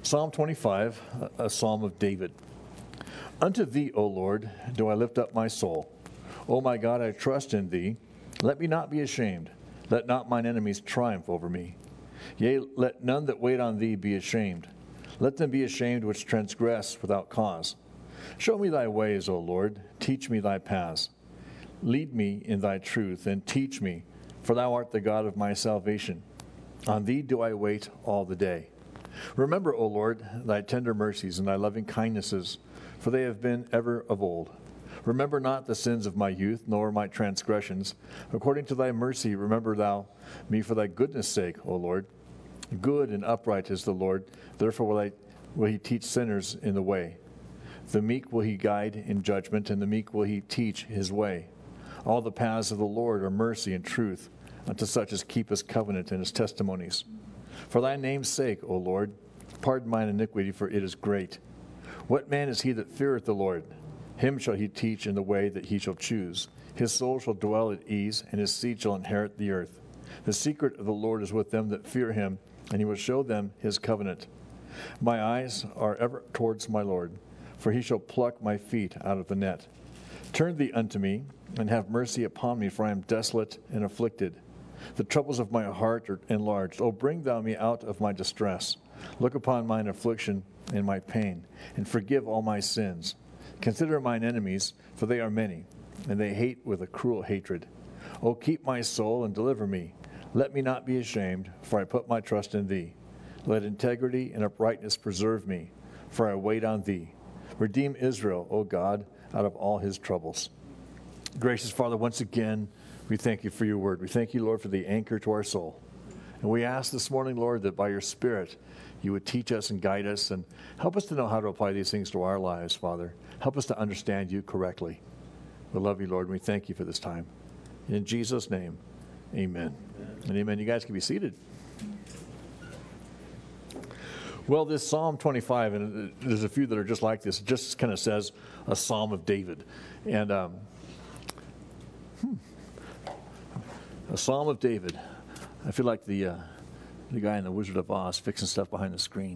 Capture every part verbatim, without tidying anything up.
Psalm twenty-five, a psalm of David. Unto thee, O Lord, do I lift up my soul. O my God, I trust in thee. Let me not be ashamed. Let not mine enemies triumph over me. Yea, let none that wait on thee be ashamed. Let them be ashamed which transgress without cause. Show me thy ways, O Lord. Teach me thy paths. Lead me in thy truth, and teach me, for thou art the God of my salvation. On thee do I wait all the day. Remember, O Lord, thy tender mercies and thy loving kindnesses, for they have been ever of old. Remember not the sins of my youth, nor my transgressions. According to thy mercy, remember thou me for thy goodness' sake, O Lord. Good and upright is the Lord, therefore will, I, will he teach sinners in the way. The meek will he guide in judgment, and the meek will he teach his way. All the paths of the Lord are mercy and truth, unto such as keep his covenant and his testimonies. For thy name's sake, O Lord, pardon mine iniquity, for it is great. What man is he that feareth the Lord? Him shall he teach in the way that he shall choose. His soul shall dwell at ease, and his seed shall inherit the earth. The secret of the Lord is with them that fear him, and he will show them his covenant. My eyes are ever towards my Lord, for he shall pluck my feet out of the net. Turn thee unto me, and have mercy upon me, for I am desolate and afflicted. The troubles of my heart are enlarged. O bring thou me out of my distress. Look upon mine affliction and my pain, and forgive all my sins. Consider mine enemies, for they are many, and they hate with a cruel hatred. O keep my soul and deliver me. Let me not be ashamed, for I put my trust in thee. Let integrity and uprightness preserve me, for I wait on thee. Redeem Israel, O God, out of all his troubles. Gracious Father, once again, we thank you for your word. We thank you, Lord, for the anchor to our soul. And we ask this morning, Lord, that by your Spirit, you would teach us and guide us and help us to know how to apply these things to our lives, Father. Help us to understand you correctly. We love you, Lord, and we thank you for this time. In Jesus' name, amen. Amen. And amen. You guys can be seated. Well, this Psalm twenty-five, and there's a few that are just like this, it just kind of says a Psalm of David. And um, hmm, a Psalm of David. I feel like the uh, the guy in The Wizard of Oz fixing stuff behind the screen.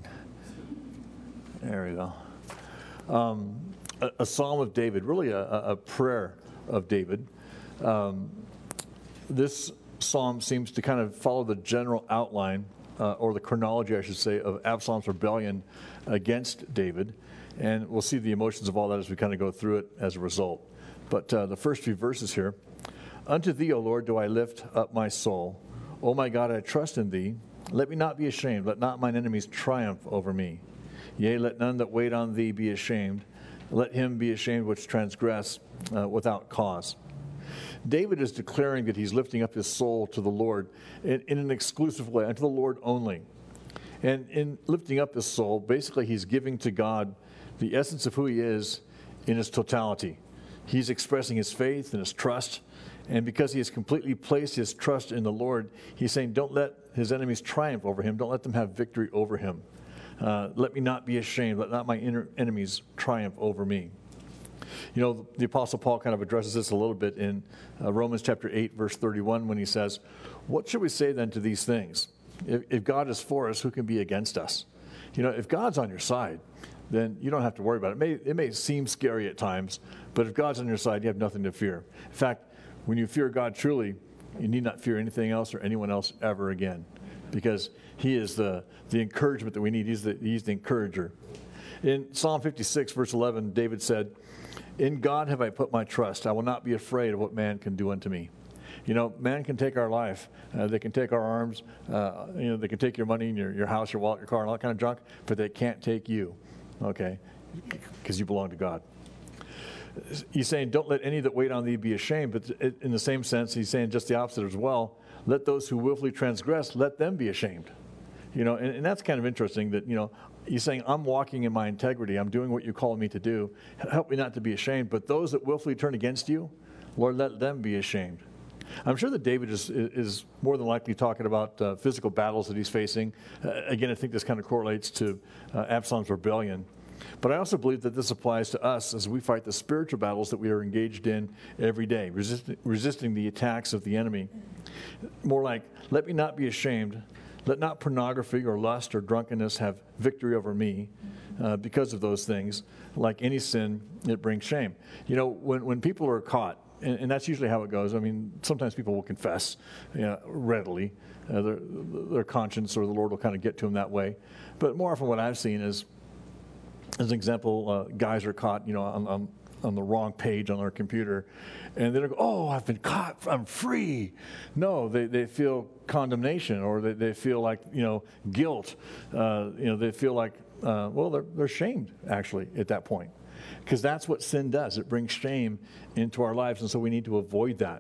There we go. Um, a, a Psalm of David, really a, a prayer of David. Um, this psalm seems to kind of follow the general outline, uh, or the chronology, I should say, of Absalom's rebellion against David. And we'll see the emotions of all that as we kind of go through it as a result. But uh, the first few verses here. Unto thee, O Lord, do I lift up my soul. O my God, I trust in thee. Let me not be ashamed. Let not mine enemies triumph over me. Yea, let none that wait on thee be ashamed. Let him be ashamed which transgress uh, without cause. David is declaring that he's lifting up his soul to the Lord in, in an exclusive way, unto the Lord only. And in lifting up his soul, basically he's giving to God the essence of who he is in his totality. He's expressing his faith and his trust. And because he has completely placed his trust in the Lord, he's saying, don't let his enemies triumph over him. Don't let them have victory over him. Uh, let me not be ashamed. Let not my inner enemies triumph over me. You know, the Apostle Paul kind of addresses this a little bit in uh, Romans chapter eight, verse thirty-one, when he says, what should we say then to these things? If, if God is for us, who can be against us? You know, if God's on your side, then you don't have to worry about it. It may, it may seem scary at times, but if God's on your side, you have nothing to fear. In fact, when you fear God truly, you need not fear anything else or anyone else ever again, because he is the, the encouragement that we need. He's the, he's the encourager. In Psalm fifty-six, verse eleven, David said, in God have I put my trust. I will not be afraid of what man can do unto me. You know, man can take our life. Uh, they can take our arms. Uh, you know, they can take your money, and your, your house, your wallet, your car, and all that kind of junk, but they can't take you, okay, because you belong to God. He's saying, don't let any that wait on thee be ashamed. But in the same sense, he's saying just the opposite as well. Let those who willfully transgress, let them be ashamed. You know, and, and that's kind of interesting that, you know, he's saying, I'm walking in my integrity. I'm doing what you call me to do. Help me not to be ashamed. But those that willfully turn against you, Lord, let them be ashamed. I'm sure that David is, is more than likely talking about uh, physical battles that he's facing. Uh, again, I think this kind of correlates to uh, Absalom's rebellion. But I also believe that this applies to us as we fight the spiritual battles that we are engaged in every day, resist, resisting the attacks of the enemy. More like, let me not be ashamed. Let not pornography or lust or drunkenness have victory over me uh, because of those things. Like any sin, it brings shame. You know, when, when people are caught, and, and that's usually how it goes. I mean, sometimes people will confess you know, readily. Uh, their, their conscience or the Lord will kind of get to them that way. But more often what I've seen is, as an example, uh, guys are caught, you know, on, on, on the wrong page on their computer, and they don't go, oh, I've been caught, I'm free. No, they, they feel condemnation, or they, they feel like, you know, guilt. Uh, you know, they feel like, uh, well, they're, they're shamed, actually, at that point. Because that's what sin does. It brings shame into our lives, and so we need to avoid that.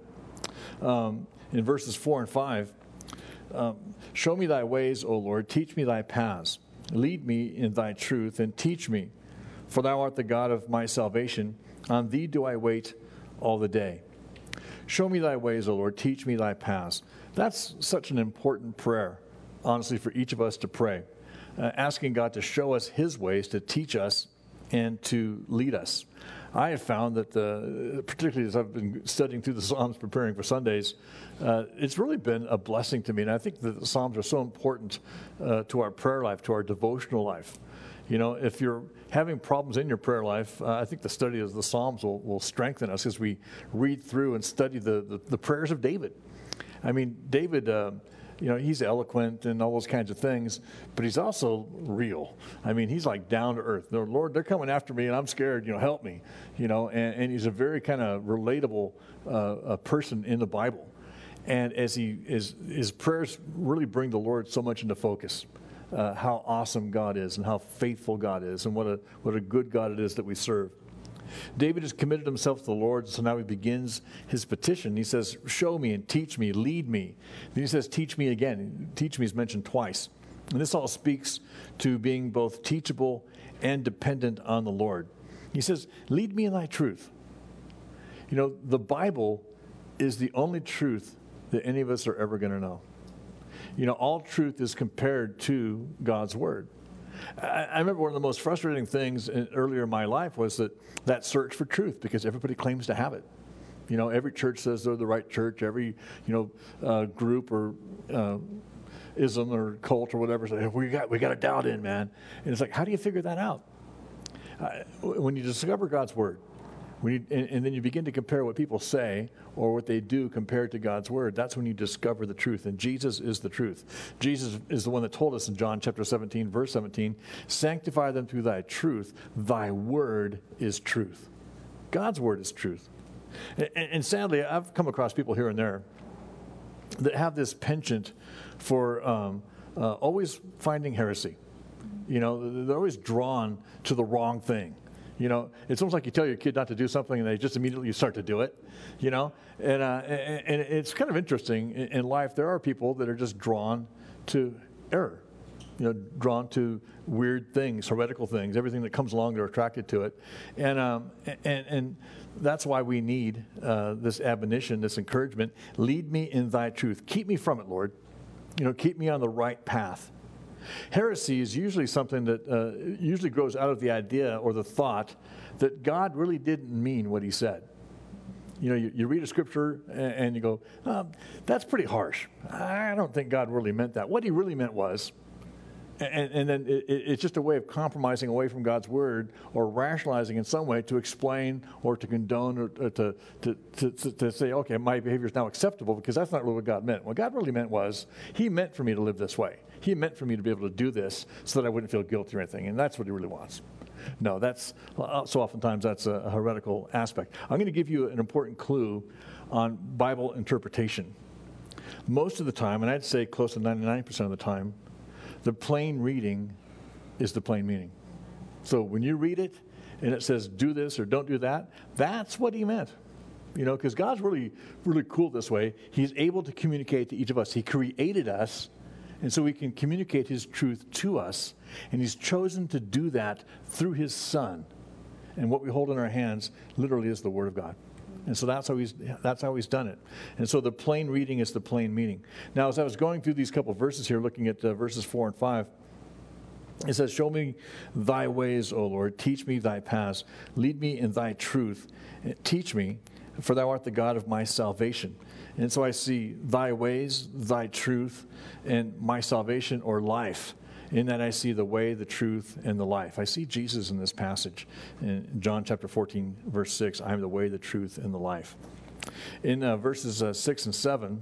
Um, in verses four and five, um, show me thy ways, O Lord, teach me thy paths. Lead me in thy truth and teach me, for thou art the God of my salvation. On thee do I wait all the day. Show me thy ways, O Lord, teach me thy paths. That's such an important prayer, honestly, for each of us to pray. Uh, asking God to show us his ways, to teach us, and to lead us. I have found that, the, particularly as I've been studying through the Psalms, preparing for Sundays, uh, it's really been a blessing to me. And I think that the Psalms are so important uh, to our prayer life, to our devotional life. You know, if you're having problems in your prayer life, uh, I think the study of the Psalms will, will strengthen us as we read through and study the, the, the prayers of David. I mean, David... Uh, You know, he's eloquent and all those kinds of things, but he's also real. I mean, he's like down to earth. The Lord, they're coming after me, and I'm scared. You know, help me. You know, and, and he's a very kind of relatable uh, a person in the Bible. And as he is, his prayers really bring the Lord so much into focus. Uh, how awesome God is, and how faithful God is, and what a what a good God it is that we serve. David has committed himself to the Lord, so now he begins his petition. He says, show me and teach me, lead me. Then he says, teach me again. Teach me is mentioned twice. And this all speaks to being both teachable and dependent on the Lord. He says, lead me in thy truth. You know, the Bible is the only truth that any of us are ever going to know. You know, all truth is compared to God's word. I remember one of the most frustrating things in, earlier in my life was that, that search for truth, because everybody claims to have it. You know, every church says they're the right church. Every, you know, uh, group or uh, ism or cult or whatever says, we got we got a doubt in, man. And it's like, how do you figure that out? Uh, when you discover God's word, when you, and, and then you begin to compare what people say or what they do compared to God's word, that's when you discover the truth. And Jesus is the truth. Jesus is the one that told us in John chapter seventeen, verse seventeen, sanctify them through thy truth. Thy word is truth. God's word is truth. And, and sadly, I've come across people here and there that have this penchant for um, uh, always finding heresy. You know, they're always drawn to the wrong thing. You know, it's almost like you tell your kid not to do something and they just immediately start to do it, you know. And, uh, and, and it's kind of interesting. In, in life, there are people that are just drawn to error, you know, drawn to weird things, heretical things, everything that comes along, they're attracted to it. And, um, and, and that's why we need uh, this admonition, this encouragement. Lead me in thy truth. Keep me from it, Lord. You know, keep me on the right path. Heresy is usually something that uh, usually grows out of the idea or the thought that God really didn't mean what he said. You know, you, you read a scripture and, and you go, oh, that's pretty harsh. I don't think God really meant that. What he really meant was, and, and then it, it's just a way of compromising away from God's word or rationalizing in some way to explain or to condone or, or to, to, to, to, to say, okay, my behavior is now acceptable because that's not really what God meant. What God really meant was he meant for me to live this way. He meant for me to be able to do this so that I wouldn't feel guilty or anything, and that's what he really wants. No, that's, so oftentimes that's a heretical aspect. I'm going to give you an important clue on Bible interpretation. Most of the time, and I'd say close to ninety-nine percent of the time, the plain reading is the plain meaning. So when you read it and it says do this or don't do that, that's what he meant. You know, because God's really, really cool this way. He's able to communicate to each of us. He created us, and so he can communicate his truth to us, and he's chosen to do that through his Son. And what we hold in our hands literally is the Word of God. And so that's how he's that's how he's done it. And so the plain reading is the plain meaning. Now, as I was going through these couple of verses here, looking at uh, verses four and five, it says, show me thy ways, O Lord. Teach me thy paths. Lead me in thy truth. Teach me. for thou art the God of my salvation. And so I see thy ways, thy truth, and my salvation or life. In that I see the way, the truth, and the life. I see Jesus in this passage. In John chapter fourteen, verse six, I am the way, the truth, and the life. In uh, verses uh, six and seven,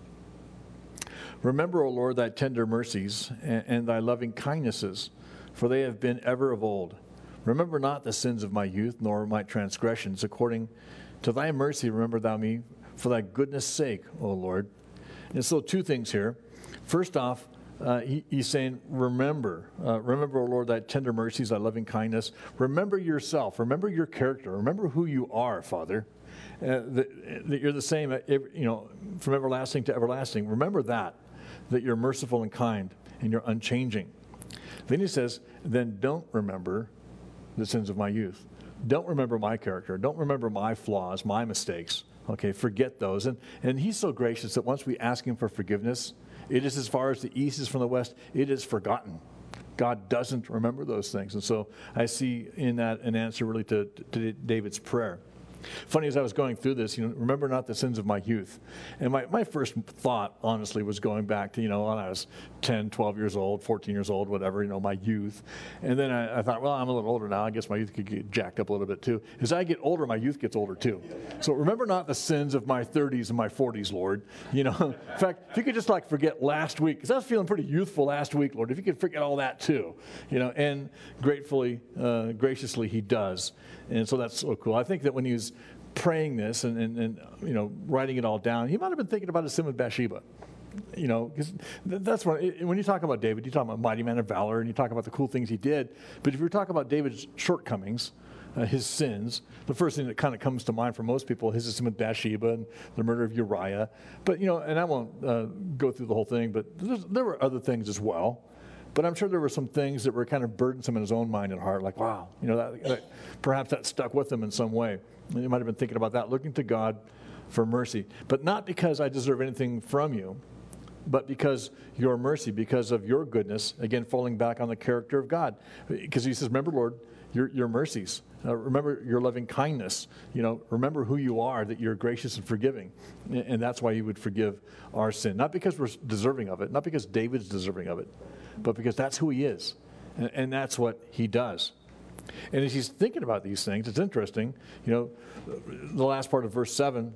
remember, O Lord, thy tender mercies and, and thy loving kindnesses, for they have been ever of old. Remember not the sins of my youth, nor my transgressions. According to thy mercy, remember thou me, for thy goodness' sake, O Lord. And so two things here. First off, Uh, he, he's saying, remember, uh, remember, O Lord, thy tender mercies, thy loving kindness. Remember yourself. Remember your character. Remember who you are, Father. Uh, that, that you're the same, uh, you know, from everlasting to everlasting. Remember that, that you're merciful and kind and you're unchanging. Then he says, then don't remember the sins of my youth. Don't remember my character. Don't remember my flaws, my mistakes. Okay, forget those. And, and he's so gracious that once we ask him for forgiveness, it is as far as the east is from the west. It is forgotten. God doesn't remember those things. And so I see in that an answer really to, to David's prayer. Funny, as I was going through this, you know, remember not the sins of my youth. And my, my first thought, honestly, was going back to, you know, when I was ten, twelve years old, fourteen years old, whatever, you know, my youth. And then I, I thought, well, I'm a little older now. I guess my youth could get jacked up a little bit too. As I get older, my youth gets older too. So remember not the sins of my thirties and my forties, Lord. You know, in fact, if you could just like forget last week, because I was feeling pretty youthful last week, Lord, if you could forget all that too, you know, and gratefully, uh, graciously he does. And so that's so cool. I think that when he was praying this and, and, and you know, writing it all down, he might have been thinking about his sin with Bathsheba. You know, because that's when, when you talk about David, you talk about mighty man of valor, and you talk about the cool things he did. But if you're talking about David's shortcomings, uh, his sins, the first thing that kind of comes to mind for most people is his sin with Bathsheba and the murder of Uriah. But, you know, and I won't uh, go through the whole thing, but there were other things as well. But I'm sure there were some things that were kind of burdensome in his own mind and heart, like, wow, you know, that, that, perhaps that stuck with him in some way. And he might have been thinking about that, looking to God for mercy. But not because I deserve anything from you, but because your mercy, because of your goodness, again, falling back on the character of God. Because he says, remember, Lord, your, your mercies. Uh, remember your loving kindness. You know, remember who you are, that you're gracious and forgiving. And, and that's why he would forgive our sin. Not because we're deserving of it, not because David's deserving of it, but because that's who he is. And, and that's what he does. And as he's thinking about these things, it's interesting, you know, the last part of verse seven,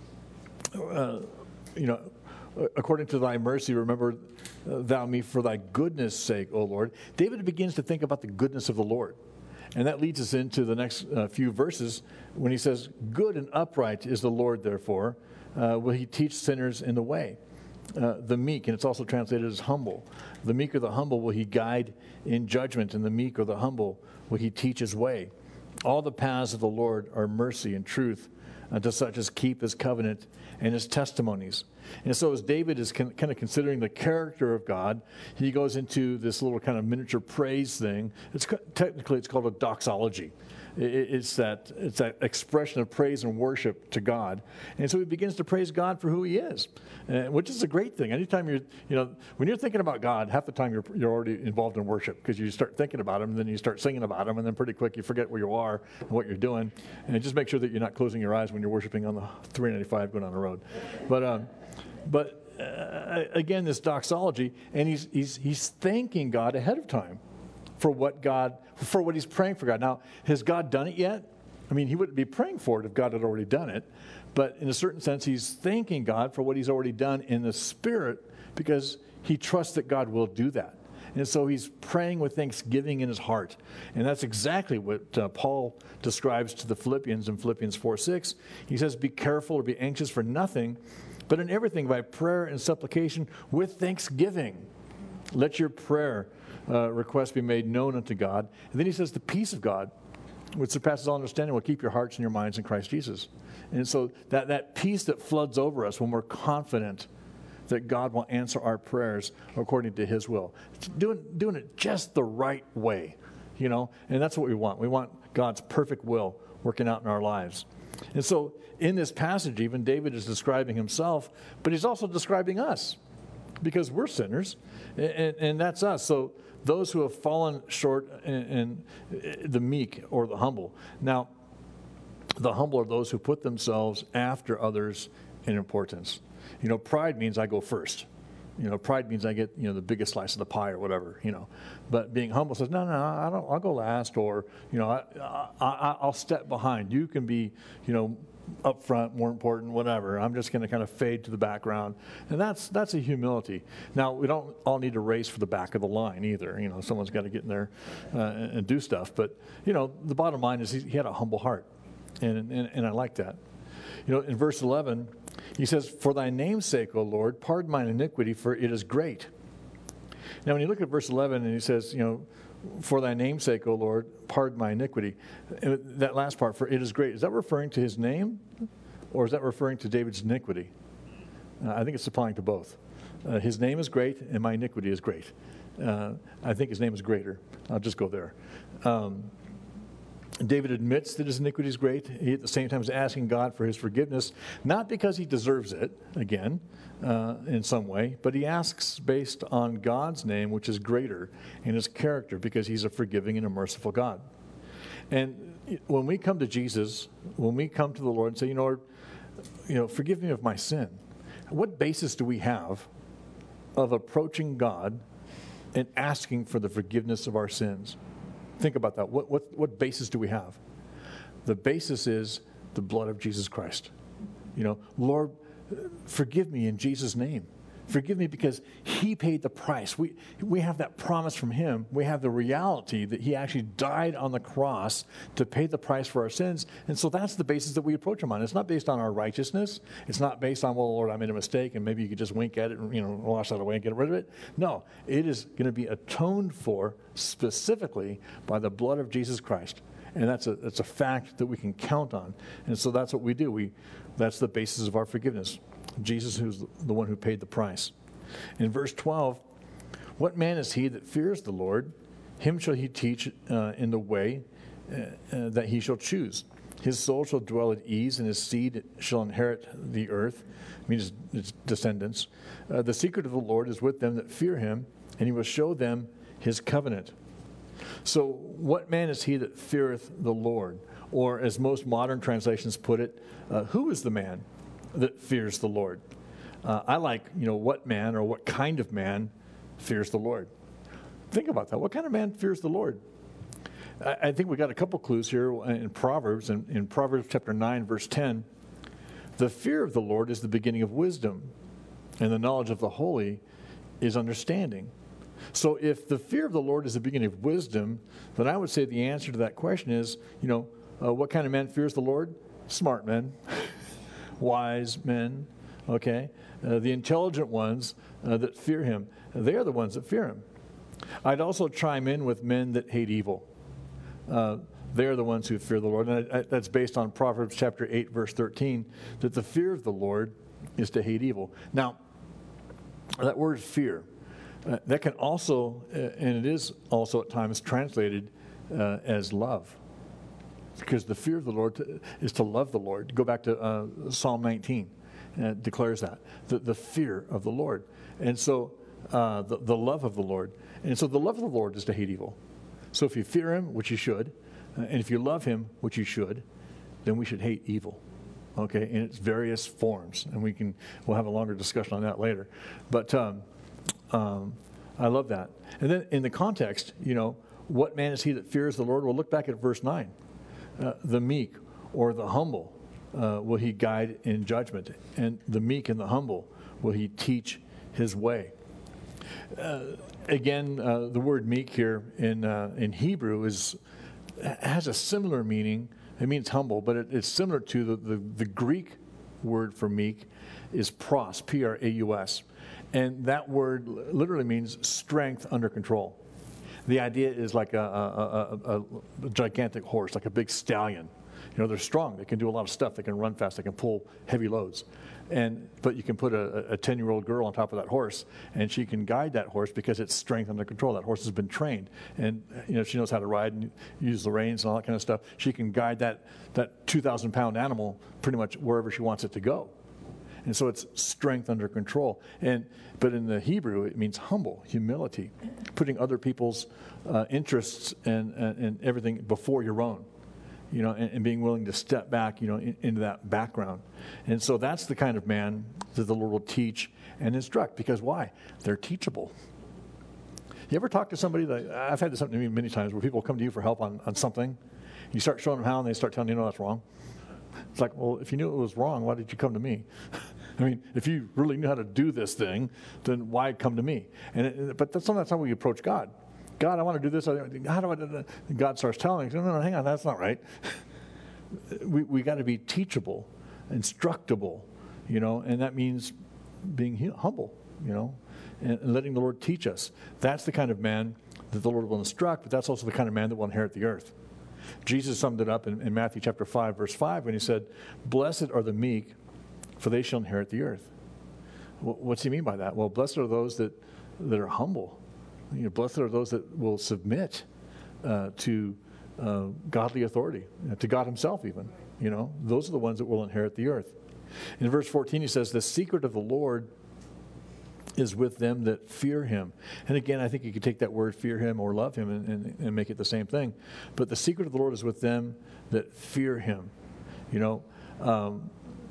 uh, you know, according to thy mercy, remember thou me for thy goodness' sake, O Lord. David begins to think about the goodness of the Lord. And that leads us into the next uh, few verses when he says, good and upright is the Lord, therefore, uh, will he teach sinners in the way. Uh, the meek, and it's also translated as humble. The meek or the humble will he guide in judgment, and the meek or the humble will he teach his way. All the paths of the Lord are mercy and truth unto such as keep his covenant and his testimonies. And so as David is con- kind of considering the character of God, he goes into this little kind of miniature praise thing. It's co- technically it's called a doxology. It's that it's that expression of praise and worship to God, and so he begins to praise God for who He is, uh, which is a great thing. Anytime you're, you know, when you're thinking about God, half the time you're you're already involved in worship because you start thinking about Him, and then you start singing about Him, and then pretty quick you forget where you are and what you're doing, and just make sure that you're not closing your eyes when you're worshiping on the three ninety-five going down the road. But um, but uh, again, this doxology, and he's he's he's thanking God ahead of time for what God, for what he's praying for God. Now, has God done it yet? I mean, he wouldn't be praying for it if God had already done it. But in a certain sense, he's thanking God for what he's already done in the Spirit because he trusts that God will do that. And so he's praying with thanksgiving in his heart. And that's exactly what uh, Paul describes to the Philippians in Philippians four six. He says, be careful or be anxious for nothing, but in everything by prayer and supplication with thanksgiving. Let your prayer Uh, request be made known unto God. And then he says, the peace of God, which surpasses all understanding, will keep your hearts and your minds in Christ Jesus. And so that, that peace that floods over us when we're confident that God will answer our prayers according to his will. It's doing, doing it just the right way, you know, and that's what we want. We want God's perfect will working out in our lives. And so in this passage, even David is describing himself, but he's also describing us because we're sinners, and, and, and that's us. So those who have fallen short, and, and the meek or the humble. Now, The humble are those who put themselves after others in importance. You know, pride means I go first. You know, pride means I get, you know, the biggest slice of the pie or whatever, you know. But being humble says, no, no, I don't, I'll go last, or, you know, I, I, I, I'll step behind. You can be, you know, up front, more important, whatever. I'm just going to kind of fade to the background. And that's that's a humility. Now, we don't all need to race for the back of the line either. You know, someone's got to get in there uh, and, and do stuff. But, you know, the bottom line is he, he had a humble heart. And, and, and I like that. You know, in verse eleven, he says, for thy name's sake, O Lord, pardon mine iniquity, for it is great. Now, when you look at verse eleven, and he says, you know, for thy name's sake, O Lord, pardon my iniquity. And that last part, for it is great, is that referring to his name, or is that referring to David's iniquity? Uh, I think it's applying to both. Uh, his name is great, and my iniquity is great. Uh, I think his name is greater. I'll just go there. Um, David admits that his iniquity is great. He at the same time is asking God for his forgiveness, not because he deserves it, again, uh, in some way, but he asks based on God's name, which is greater, in his character, because he's a forgiving and a merciful God. And when we come to Jesus, when we come to the Lord and say, you know, Lord, you know, forgive me of my sin, what basis do we have of approaching God and asking for the forgiveness of our sins? Think about that. What, what, what basis do we have? The basis is the blood of Jesus Christ. You know, Lord, forgive me in Jesus' name. Forgive me because he paid the price. We, we have that promise from him. We have the reality that he actually died on the cross to pay the price for our sins. And so that's the basis that we approach him on. It's not based on our righteousness. It's not based on, well, Lord, I made a mistake, and maybe you could just wink at it and, you know, wash that away and get rid of it. No, it is going to be atoned for specifically by the blood of Jesus Christ. And that's a, that's a fact that we can count on. And so that's what we do. We, that's the basis of our forgiveness. Jesus, who's the one who paid the price. In verse twelve, what man is he that fears the Lord? Him shall he teach uh, in the way uh, uh, that he shall choose. His soul shall dwell at ease, and his seed shall inherit the earth, means his descendants. Uh, the secret of the Lord is with them that fear him, and he will show them his covenant. So what man is he that feareth the Lord? Or as most modern translations put it, uh, who is the man that fears the Lord? Uh, I like, you know, what man or what kind of man fears the Lord? Think about that. What kind of man fears the Lord? I, I think we got a couple clues here in Proverbs. In, in Proverbs chapter nine, verse ten, the fear of the Lord is the beginning of wisdom, and the knowledge of the holy is understanding. So if the fear of the Lord is the beginning of wisdom, then I would say the answer to that question is, you know, uh, what kind of man fears the Lord? Smart men. Wise men, okay? Uh, the intelligent ones uh, that fear him, they are the ones that fear him. I'd also chime in with men that hate evil. Uh, they are the ones who fear the Lord. And I, I, that's based on Proverbs chapter eight, verse thirteen, that the fear of the Lord is to hate evil. Now, that word fear, uh, that can also, uh, and it is also at times translated uh, as love. Because the fear of the Lord to, is to love the Lord. Go back to uh, Psalm nineteen. And it declares that. The, the fear of the Lord. And so uh, the, the love of the Lord. And so the love of the Lord is to hate evil. So if you fear him, which you should, uh, and if you love him, which you should, then we should hate evil. Okay, in its various forms. And we can, we'll have a longer discussion on that later. But um, um, I love that. And then in the context, you know, what man is he that fears the Lord? Well, look back at verse nine. Uh, the meek or the humble uh, will he guide in judgment, and the meek and the humble will he teach his way. Uh, again, uh, the word meek here in uh, in Hebrew is has a similar meaning. It means humble, but it, it's similar to the, the, the Greek word for meek is pros, P R A U S, and that word literally means strength under control. The idea is like a, a, a, a gigantic horse, like a big stallion. You know, they're strong. They can do a lot of stuff. They can run fast. They can pull heavy loads. And but you can put a, a ten-year-old girl on top of that horse, and she can guide that horse because it's strength under control. That horse has been trained, and you know she knows how to ride and use the reins and all that kind of stuff. She can guide that that two thousand pound animal pretty much wherever she wants it to go. And so it's strength under control. And but in the Hebrew, it means humble, humility, putting other people's uh, interests and, and and everything before your own. you know, and, and being willing to step back, you know, in, into that background. And so that's the kind of man that the Lord will teach and instruct. Because why? They're teachable. You ever talk to somebody that, I've had this happen to me many times, where people come to you for help on, on something. You start showing them how, and they start telling you, no, that's wrong. It's like, well, if you knew it was wrong, why did you come to me? I mean, if you really knew how to do this thing, then why come to me? And it, But that's not that's how we approach God. God, I want to do this. How do I do that? And God starts telling us, no, no, no, hang on, that's not right. we we got to be teachable, instructable, you know, and that means being humble, you know, and, and letting the Lord teach us. That's the kind of man that the Lord will instruct, but that's also the kind of man that will inherit the earth. Jesus summed it up in, in Matthew chapter five, verse five, when he said, blessed are the meek, for they shall inherit the earth. Well, what's he mean by that? Well, blessed are those that, that are humble. You know, blessed are those that will submit uh, to uh, godly authority, you know, to God himself even. You know, those are the ones that will inherit the earth. In verse fourteen, he says, the secret of the Lord is with them that fear him. And again, I think you could take that word fear him or love him and, and, and make it the same thing. But the secret of the Lord is with them that fear him. You know, um,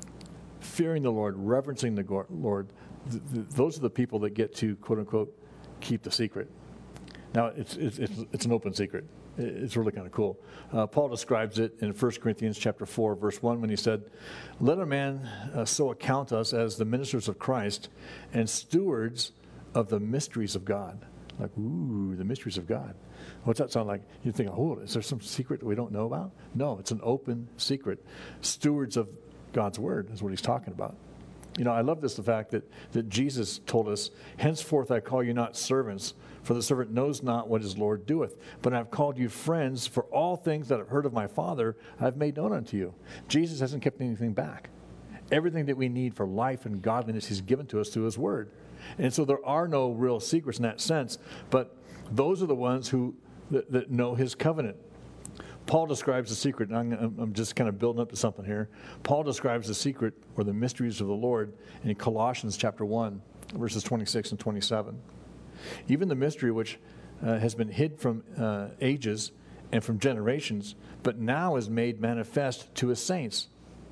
fearing the Lord, reverencing the Lord, th- th- those are the people that get to, quote unquote, keep the secret. Now, it's it's it's, it's an open secret. It's really kind of cool. Uh, Paul describes it in First Corinthians chapter four, verse one, when he said, let a man uh, so account us as the ministers of Christ and stewards of the mysteries of God. Like, ooh, the mysteries of God. What's that sound like? You think, oh, is there some secret that we don't know about? No, it's an open secret. Stewards of God's word is what he's talking about. You know, I love this, the fact that, that Jesus told us, henceforth I call you not servants, for the servant knows not what his Lord doeth. But I have called you friends, for all things that I've heard of my Father I have made known unto you. Jesus hasn't kept anything back. Everything that we need for life and godliness he's given to us through his word. And so there are no real secrets in that sense, but those are the ones who that, that know his covenant. Paul describes the secret, and I'm, I'm just kind of building up to something here. Paul describes the secret or the mysteries of the Lord in Colossians chapter one, verses twenty-six and twenty-seven. Even the mystery which uh, has been hid from uh, ages and from generations, but now is made manifest to his saints.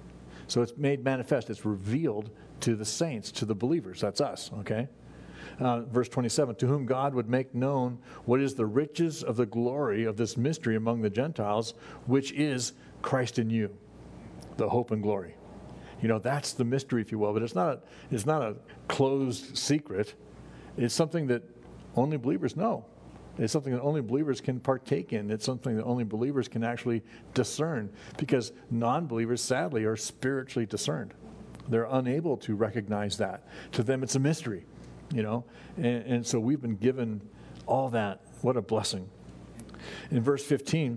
So it's made manifest, it's revealed to the saints, to the believers. That's us, okay? Uh, verse twenty-seven, to whom God would make known what is the riches of the glory of this mystery among the Gentiles, which is Christ in you, the hope and glory. You know, that's the mystery, if you will, but it's not a, it's not a closed secret. It's something that only believers know. It's something that only believers can partake in. It's something that only believers can actually discern, because non-believers, sadly, are spiritually discerned. They're unable to recognize that. To them, it's a mystery. You know, and, and so we've been given all that. What a blessing. In verse fifteen,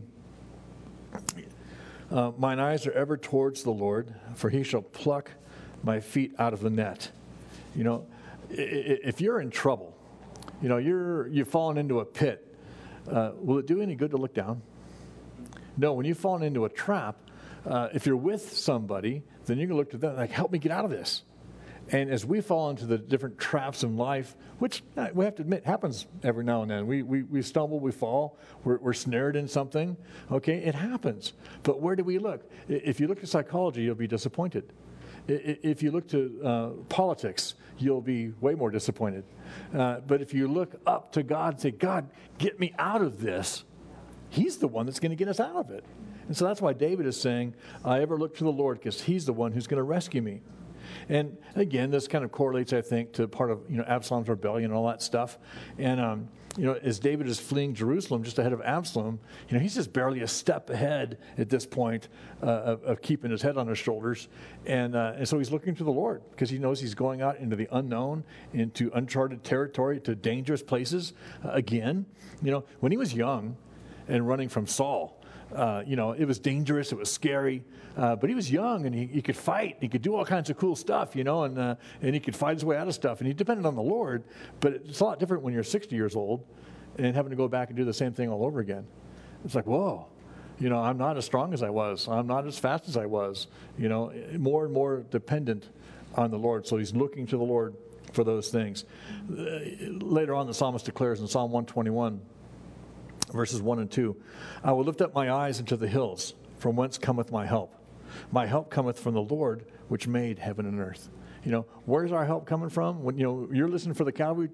uh, mine eyes are ever towards the Lord, for he shall pluck my feet out of the net. You know, if you're in trouble, you know, you're, you've fallen into a pit, uh, will it do any good to look down? No, when you've fallen into a trap, uh, if you're with somebody, then you're going to look to them like, help me get out of this. And as we fall into the different traps in life, which we have to admit happens every now and then. We we, we stumble, we fall, we're, we're snared in something. Okay, it happens. But where do we look? If you look at psychology, you'll be disappointed. If you look to uh, politics, you'll be way more disappointed. Uh, but if you look up to God and say, God, get me out of this, he's the one that's going to get us out of it. And so that's why David is saying, I ever look to the Lord, because he's the one who's going to rescue me. And again, this kind of correlates, I think, to part of, you know, Absalom's rebellion and all that stuff. And, um, you know, as David is fleeing Jerusalem just ahead of Absalom, you know, he's just barely a step ahead at this point uh, of, of keeping his head on his shoulders. And, uh, and so he's looking to the Lord, because he knows he's going out into the unknown, into uncharted territory, to dangerous places. Uh, again, you know, when he was young and running from Saul, Uh, you know, it was dangerous, it was scary, uh, but he was young, and he, he could fight, he could do all kinds of cool stuff, you know, and uh, and he could fight his way out of stuff, and he depended on the Lord. But it's a lot different when you're sixty years old and having to go back and do the same thing all over again. It's like, whoa, you know, I'm not as strong as I was, I'm not as fast as I was, you know, more and more dependent on the Lord. So he's looking to the Lord for those things. Uh, later on, the psalmist declares in Psalm one twenty-one, verses one and two, I will lift up my eyes into the hills. from whence cometh my help? My help cometh from the Lord, which made heaven and earth. You know, where's our help coming from? When, you know, you're listening for the cavalry,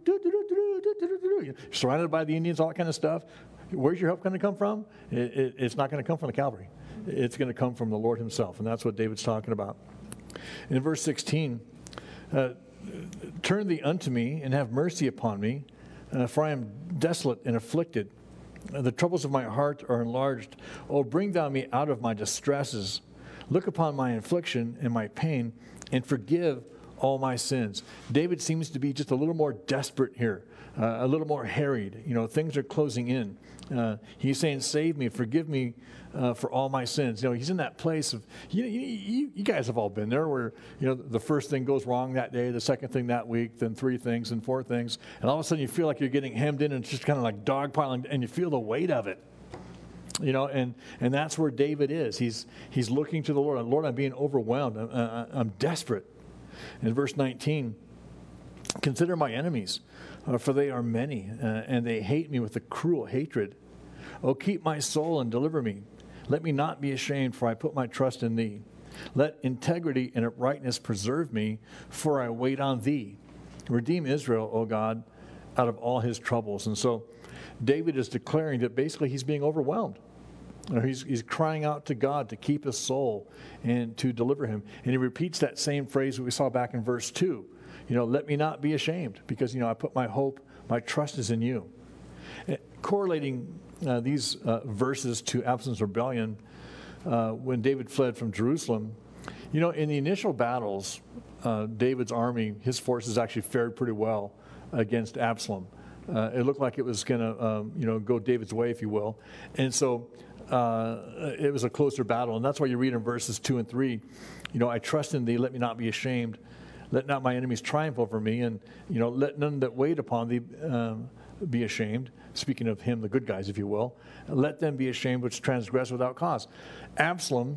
you're surrounded by the Indians, all that kind of stuff. Where's your help going to come from? It, it, it's not going to come from the cavalry. It's going to come from the Lord himself, and that's what David's talking about. In verse sixteen, uh, turn thee unto me and have mercy upon me, uh, for I am desolate and afflicted. The troubles of my heart are enlarged. Oh, bring thou me out of my distresses. Look upon my affliction and my pain, and forgive all my sins. David seems to be just a little more desperate here, uh, a little more harried. You know, things are closing in. Uh, he's saying, save me, forgive me uh, for all my sins. You know, he's in that place of, you, you, you guys have all been there where, you know, the first thing goes wrong that day, the second thing that week, then three things and four things. And all of a sudden you feel like you're getting hemmed in and it's just kind of like dogpiling, and you feel the weight of it. You know, and, and that's where David is. He's he's looking to the Lord. Lord, I'm being overwhelmed. I'm, uh, I'm desperate. In verse nineteen, consider my enemies, uh, for they are many, uh, and they hate me with a cruel hatred. Oh, keep my soul and deliver me. Let me not be ashamed, for I put my trust in thee. Let integrity and uprightness preserve me, for I wait on thee. Redeem Israel, O God, out of all his troubles. And so David is declaring that basically he's being overwhelmed. You know, he's, he's crying out to God to keep his soul and to deliver him. And he repeats that same phrase that we saw back in verse two. You know, let me not be ashamed, because, you know, I put my hope, my trust is in you. And correlating uh, these uh, verses to Absalom's rebellion, uh, when David fled from Jerusalem, you know, in the initial battles, uh, David's army, his forces actually fared pretty well against Absalom. Uh, it looked like it was going to, um, you know, go David's way, if you will. And so uh, it was a closer battle. And that's why you read in verses two and three, you know, I trust in thee, let me not be ashamed. Let not my enemies triumph over me. And, you know, let none that wait upon thee um, be ashamed. Speaking of him, the good guys, if you will. Let them be ashamed which transgress without cause. Absalom,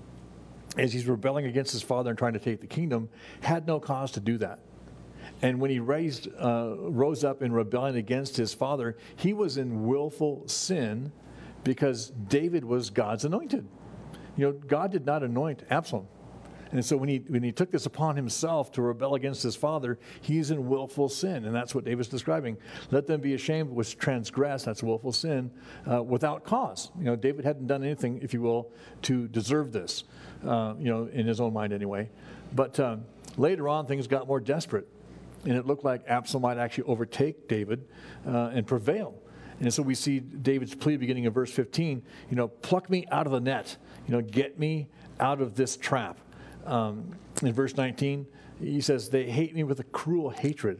as he's rebelling against his father and trying to take the kingdom, had no cause to do that. And when he raised, uh, rose up in rebellion against his father, he was in willful sin because David was God's anointed. You know, God did not anoint Absalom. And so when he when he took this upon himself to rebel against his father, he's in willful sin. And that's what David's describing. Let them be ashamed which transgress, that's willful sin, uh, without cause. You know, David hadn't done anything, if you will, to deserve this, uh, you know, in his own mind anyway. But um, later on, things got more desperate. And it looked like Absalom might actually overtake David uh, and prevail. And so we see David's plea beginning in verse fifteen, you know, pluck me out of the net, you know, get me out of this trap. Um, in verse nineteen, he says, they hate me with a cruel hatred.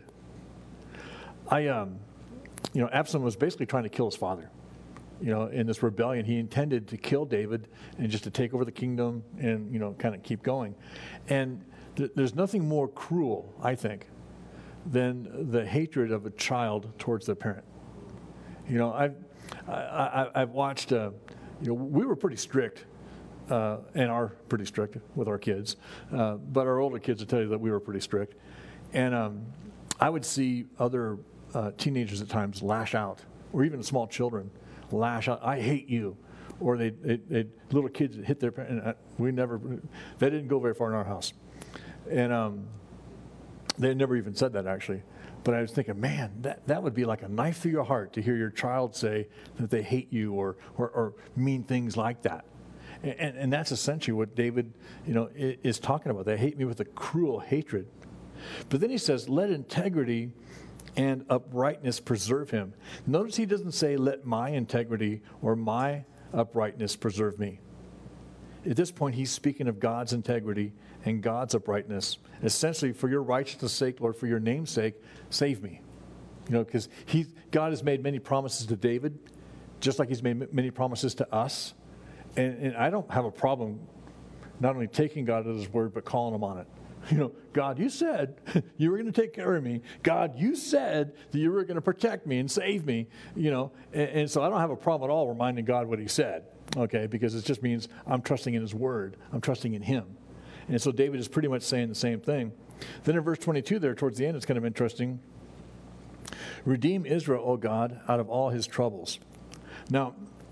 I, um, you know, Absalom was basically trying to kill his father. You know, in this rebellion, he intended to kill David and just to take over the kingdom and, you know, kind of keep going. And th- there's nothing more cruel, I think, than the hatred of a child towards their parent. You know, I've, I, I, I've watched, uh, you know, we were pretty strict uh, and are pretty strict with our kids, uh, but our older kids will tell you that we were pretty strict. And um, I would see other uh, teenagers at times lash out, or even small children lash out, I hate you. Or they, they, they little kids hit their parents. And we never, that didn't go very far in our house. And um, they never even said that, actually. But I was thinking, man, that, that would be like a knife through your heart to hear your child say that they hate you or or, or mean things like that. And, and, and that's essentially what David, you know, is, is talking about. They hate me with a cruel hatred. But then he says, let integrity and uprightness preserve him. Notice he doesn't say, let my integrity or my uprightness preserve me. At this point, he's speaking of God's integrity and God's uprightness. Essentially, for your righteousness' sake, Lord, for your name's sake, save me. You know, because he, God has made many promises to David, just like he's made many promises to us. And, and I don't have a problem not only taking God at his word, but calling him on it. You know, God, you said you were going to take care of me. God, you said that you were going to protect me and save me. You know, and, and so I don't have a problem at all reminding God what he said. Okay, because it just means I'm trusting in his word. I'm trusting in him. And so David is pretty much saying the same thing. Then in verse twenty-two there, towards the end, it's kind of interesting. Redeem Israel, O God, out of all his troubles. Now,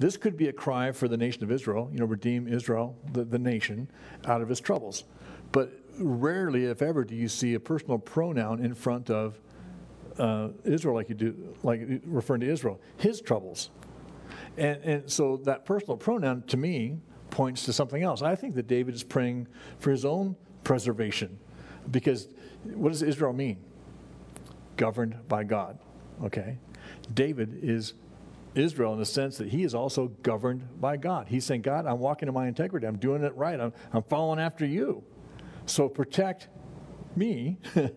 This could be a cry for the nation of Israel, you know, redeem Israel, the, the nation, out of his troubles. But rarely, if ever, do you see a personal pronoun in front of uh, Israel, like you do, like referring to Israel, his troubles. And, and so that personal pronoun, to me, points to something else. I think that David is praying for his own preservation, because what does Israel mean? Governed by God, okay? David is Israel in the sense that he is also governed by God. He's saying, God, I'm walking in my integrity. I'm doing it right. I'm, I'm following after you. So protect me,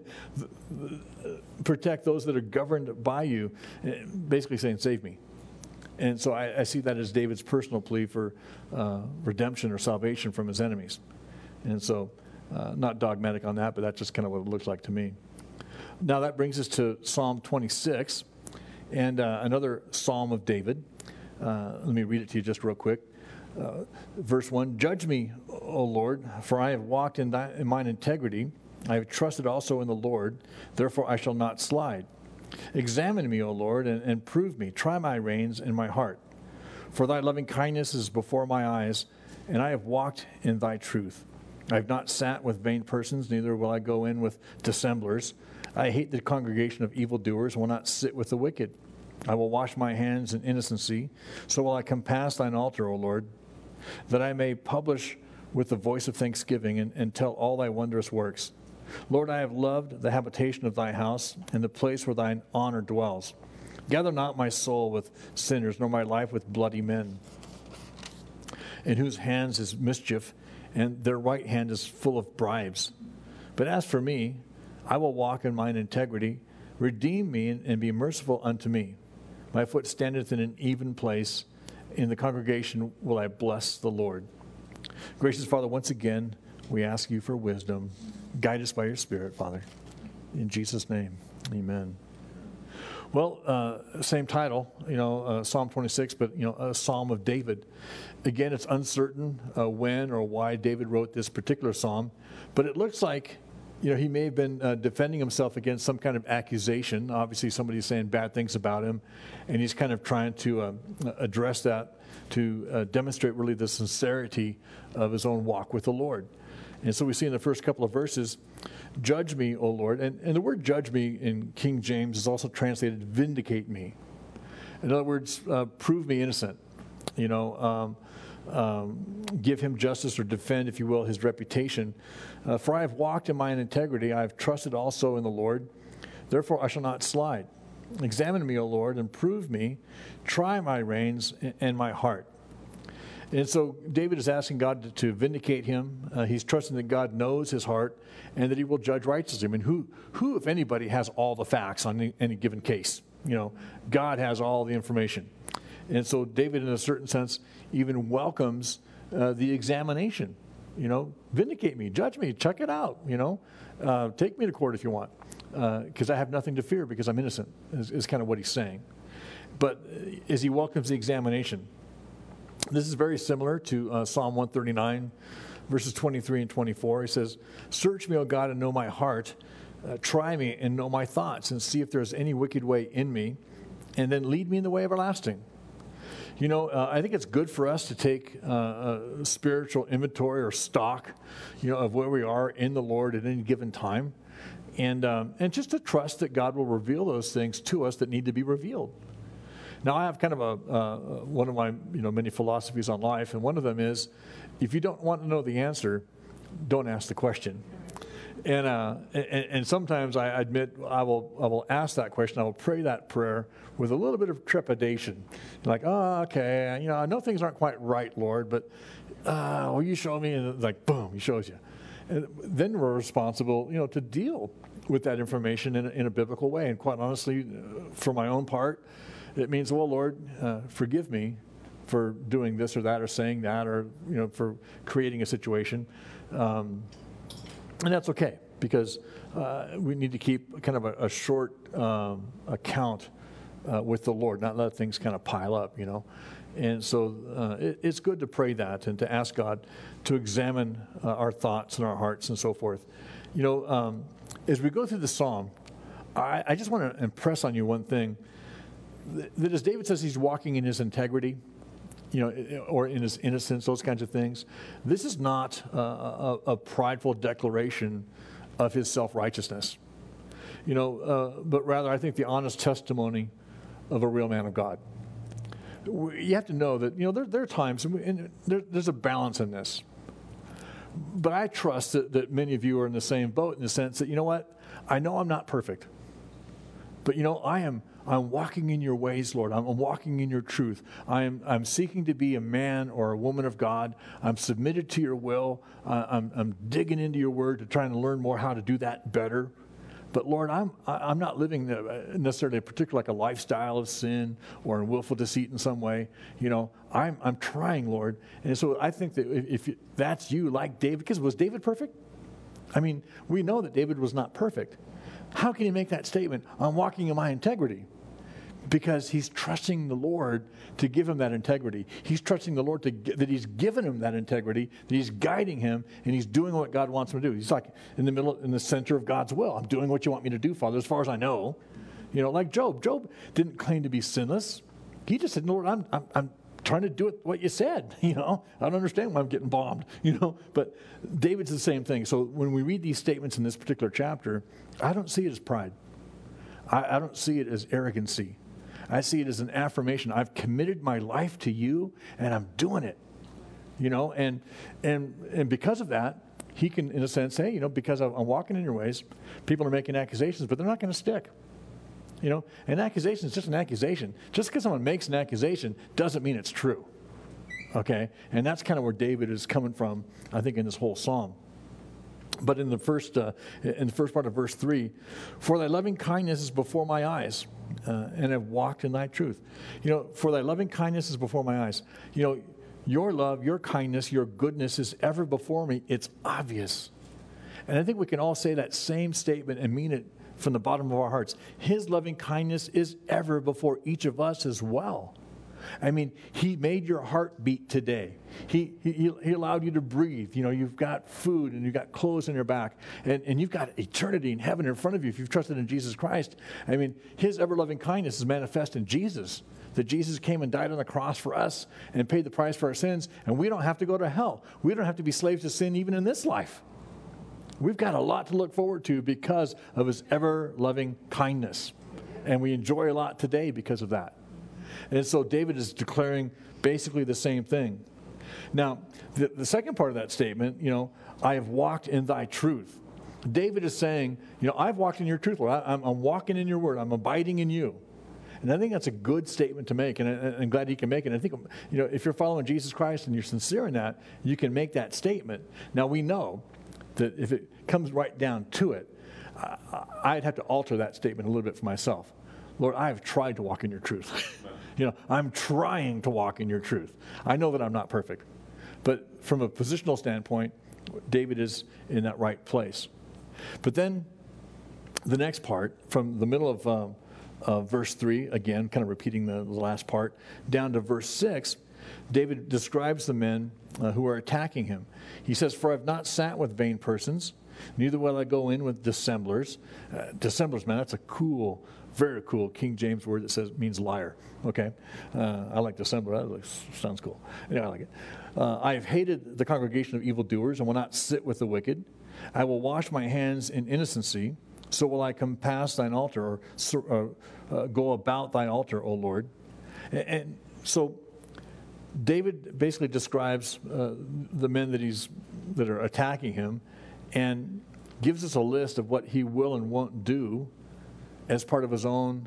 protect those that are governed by you, basically saying, save me. And so I, I see that as David's personal plea for uh, redemption or salvation from his enemies. And so, uh, not dogmatic on that, but that's just kind of what it looks like to me. Now that brings us to Psalm twenty-six, and uh, another Psalm of David. Uh, let me read it to you just real quick. Uh, verse one, judge me, O Lord, for I have walked in, thy, in mine integrity. I have trusted also in the Lord, therefore I shall not slide. Examine me, O Lord, and, and prove me. Try my reins and my heart. For thy loving kindness is before my eyes, and I have walked in thy truth. I have not sat with vain persons, neither will I go in with dissemblers. I hate the congregation of evildoers, and will not sit with the wicked. I will wash my hands in innocency. So will I compass thine altar, O Lord, that I may publish with the voice of thanksgiving and, and tell all thy wondrous works. Lord, I have loved the habitation of thy house and the place where thine honor dwells. Gather not my soul with sinners, nor my life with bloody men, in whose hands is mischief, and their right hand is full of bribes. But as for me, I will walk in mine integrity. Redeem me and, and be merciful unto me. My foot standeth in an even place. In the congregation will I bless the Lord. Gracious Father, once again, we ask you for wisdom. Guide us by your Spirit, Father. In Jesus' name, amen. Well, uh, same title, you know, uh, Psalm twenty-six, but, you know, a Psalm of David. Again, it's uncertain uh, when or why David wrote this particular psalm, but it looks like, you know, he may have been uh, defending himself against some kind of accusation. Obviously, somebody's saying bad things about him, and he's kind of trying to uh, address that to uh, demonstrate really the sincerity of his own walk with the Lord. And so we see in the first couple of verses, judge me, O Lord. And, and the word judge me in King James is also translated vindicate me. In other words, uh, prove me innocent. You know, um, um, give him justice or defend, if you will, his reputation. Uh, for I have walked in mine integrity. I have trusted also in the Lord. Therefore I shall not slide. Examine me, O Lord, and prove me. Try my reins and my heart. And so David is asking God to, to vindicate him. Uh, he's trusting that God knows his heart and that he will judge righteously. I mean, who, who if anybody, has all the facts on any, any given case? You know, God has all the information. And so David, in a certain sense, even welcomes uh, the examination. You know, vindicate me, judge me, check it out, you know. Uh, take me to court if you want, because uh, I have nothing to fear because I'm innocent, is, is kind of what he's saying. But as he welcomes the examination, this is very similar to uh, Psalm one thirty-nine, verses twenty-three and twenty-four. He says, search me, O God, and know my heart. Uh, try me and know my thoughts, and see if there's any wicked way in me, and then lead me in the way everlasting. You know, uh, I think it's good for us to take uh, a spiritual inventory or stock, you know, of where we are in the Lord at any given time, and um, and just to trust that God will reveal those things to us that need to be revealed. Now, I have kind of a uh, one of my you know many philosophies on life, and one of them is, if you don't want to know the answer, don't ask the question. And, uh, and and sometimes I admit I will I will ask that question. I will pray that prayer with a little bit of trepidation, like, oh, okay, you know, I know things aren't quite right, Lord, but uh, will you show me? And like, boom, He shows you. And then we're responsible, you know, to deal with that information in a, in a biblical way. And quite honestly, for my own part, it means, well, Lord, uh, forgive me for doing this or that, or saying that, or you know, for creating a situation. Um, And that's okay, because uh, we need to keep kind of a, a short um, account uh, with the Lord, not let things kind of pile up, you know. And so uh, it, it's good to pray that and to ask God to examine uh, our thoughts and our hearts and so forth. You know, um, as we go through the psalm, I, I just want to impress on you one thing, that, that as David says he's walking in his integrity, you know, or in his innocence, those kinds of things. This is not a, a, a prideful declaration of his self-righteousness, you know, uh, but rather I think the honest testimony of a real man of God. You have to know that, you know, there, there are times, and, we, and there, there's a balance in this. But I trust that, that many of you are in the same boat in the sense that, you know what, I know I'm not perfect. But, you know, I am I'm walking in your ways, Lord. I'm, I'm walking in your truth. I'm, I'm seeking to be a man or a woman of God. I'm submitted to your will. Uh, I'm, I'm digging into your word to try and learn more how to do that better. But, Lord, I'm, I'm not living necessarily a particular like a lifestyle of sin or in willful deceit in some way. You know, I'm, I'm trying, Lord. And so I think that if, if that's you, like David, because was David perfect? I mean, we know that David was not perfect. How can he make that statement? I'm walking in my integrity. Because he's trusting the Lord to give him that integrity. He's trusting the Lord to, that he's given him that integrity, that he's guiding him, and he's doing what God wants him to do. He's like in the middle, in the center of God's will. I'm doing what you want me to do, Father, as far as I know. You know, like Job. Job didn't claim to be sinless. He just said, Lord, I'm, I'm, I'm trying to do it what you said. You know, I don't understand why I'm getting bombed, you know. But David's the same thing. So when we read these statements in this particular chapter, I don't see it as pride. I, I don't see it as arrogancy. I see it as an affirmation. I've committed my life to you, and I'm doing it. You know, and and and because of that, he can, in a sense, say, you know, because I'm walking in your ways, people are making accusations, but they're not going to stick. You know, an accusation is just an accusation. Just because someone makes an accusation doesn't mean it's true. Okay, and that's kind of where David is coming from, I think, in this whole psalm. But in the first uh, in the first part of verse three, for thy loving kindness is before my eyes, uh, and have walked in thy truth. You know, for thy loving kindness is before my eyes. You know, your love, your kindness, your goodness is ever before me. It's obvious. And I think we can all say that same statement and mean it from the bottom of our hearts. His loving kindness is ever before each of us as well. I mean, he made your heart beat today. He, he he allowed you to breathe. You know, you've got food and you've got clothes on your back. And, and you've got eternity in heaven in front of you if you've trusted in Jesus Christ. I mean, his ever-loving kindness is manifest in Jesus. That Jesus came and died on the cross for us and paid the price for our sins. And we don't have to go to hell. We don't have to be slaves to sin even in this life. We've got a lot to look forward to because of his ever-loving kindness. And we enjoy a lot today because of that. And so David is declaring basically the same thing. Now, the, the second part of that statement, you know, I have walked in thy truth. David is saying, you know, I've walked in your truth, Lord. I, I'm, I'm walking in your word. I'm abiding in you. And I think that's a good statement to make, and I, I'm glad he can make it. I think, you know, if you're following Jesus Christ and you're sincere in that, you can make that statement. Now, we know that if it comes right down to it, I, I'd have to alter that statement a little bit for myself. Lord, I have tried to walk in your truth. You know, I'm trying to walk in your truth. I know that I'm not perfect. But from a positional standpoint, David is in that right place. But then the next part, from the middle of um, uh, verse three, again, kind of repeating the, the last part, down to verse six, David describes the men uh, who are attacking him. He says, for I've not sat with vain persons, neither will I go in with dissemblers. Uh, dissemblers, man, that's a cool, very cool King James word that says means liar. Okay, uh, I like dissembler. That looks, sounds cool. Yeah, I like it. Uh, I have hated the congregation of evildoers and will not sit with the wicked. I will wash my hands in innocency. So will I come past thine altar, or uh, uh, go about thy altar, O Lord. And, and so David basically describes uh, the men that he's that are attacking him, and gives us a list of what he will and won't do as part of his own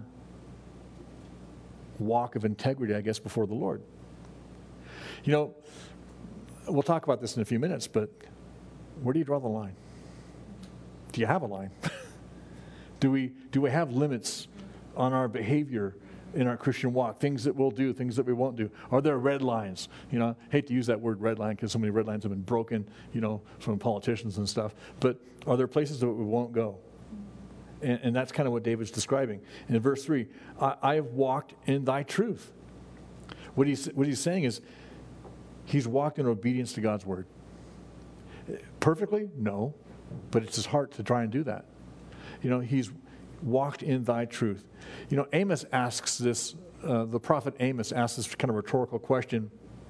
walk of integrity, I guess, before the Lord. You know, we'll talk about this in a few minutes, but where do you draw the line? Do you have a line? do we do we have limits on our behavior in our Christian walk? Things that we'll do, things that we won't do. Are there red lines? You know, I hate to use that word red line because so many red lines have been broken, you know, from politicians and stuff. But are there places that we won't go? And, and that's kind of what David's describing. In verse three, I, I have walked in thy truth. What he's, what he's saying is, he's walked in obedience to God's word. Perfectly? No. But it's his heart to try and do that. You know, he's walked in thy truth. You know, Amos asks this, uh, the prophet Amos asks this kind of rhetorical question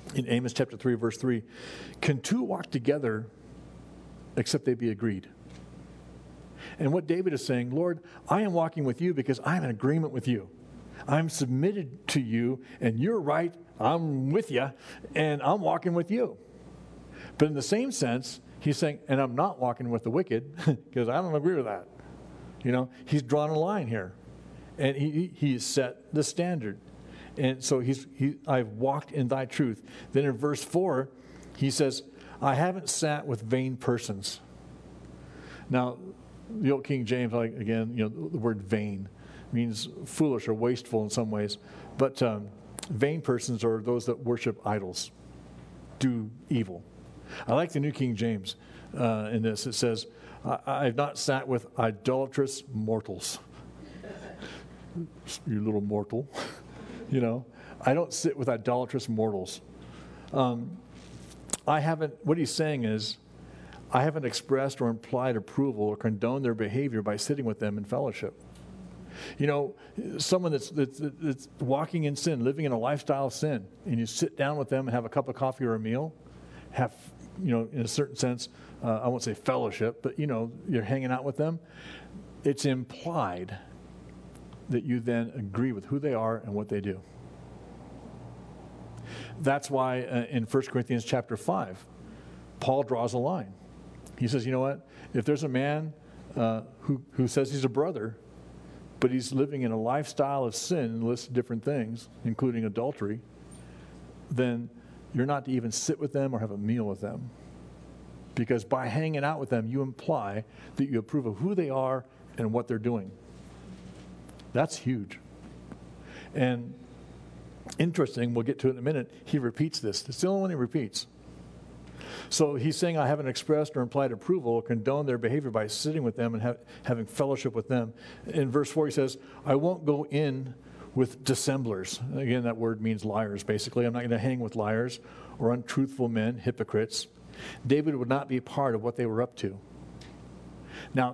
in Amos chapter three, verse three, can two walk together except they be agreed? And what David is saying, Lord, I am walking with you because I'm in agreement with you. I'm submitted to you, and you're right, I'm with you, and I'm walking with you. But in the same sense, he's saying, and I'm not walking with the wicked because I don't agree with that. You know, he's drawn a line here, and he he's set the standard. And so he's he, I've walked in thy truth. Then in verse four, he says, I haven't sat with vain persons. Now, the old King James, like again, you know, the word vain means foolish or wasteful in some ways. But um, vain persons are those that worship idols, do evil. I like the New King James uh, in this. It says, I, I've not sat with idolatrous mortals. You little mortal. You know, I don't sit with idolatrous mortals. Um, I haven't, what he's saying is, I haven't expressed or implied approval or condoned their behavior by sitting with them in fellowship. You know, someone that's, that's, that's walking in sin, living in a lifestyle of sin, and you sit down with them and have a cup of coffee or a meal, have, you know, in a certain sense, uh, I won't say fellowship, but, you know, you're hanging out with them. It's implied that you then agree with who they are and what they do. That's why uh, in First Corinthians chapter five, Paul draws a line. He says, you know what? If there's a man uh, who, who says he's a brother, but he's living in a lifestyle of sin and lists different things, including adultery, then you're not to even sit with them or have a meal with them. Because by hanging out with them, you imply that you approve of who they are and what they're doing. That's huge. And interesting, we'll get to it in a minute, he repeats this. It's the only one he repeats. So he's saying, I haven't expressed or implied approval or condoned their behavior by sitting with them and ha- having fellowship with them. In verse four, he says, I won't go in with dissemblers. Again, that word means liars, basically. I'm not going to hang with liars or untruthful men, hypocrites. David would not be a part of what they were up to. Now,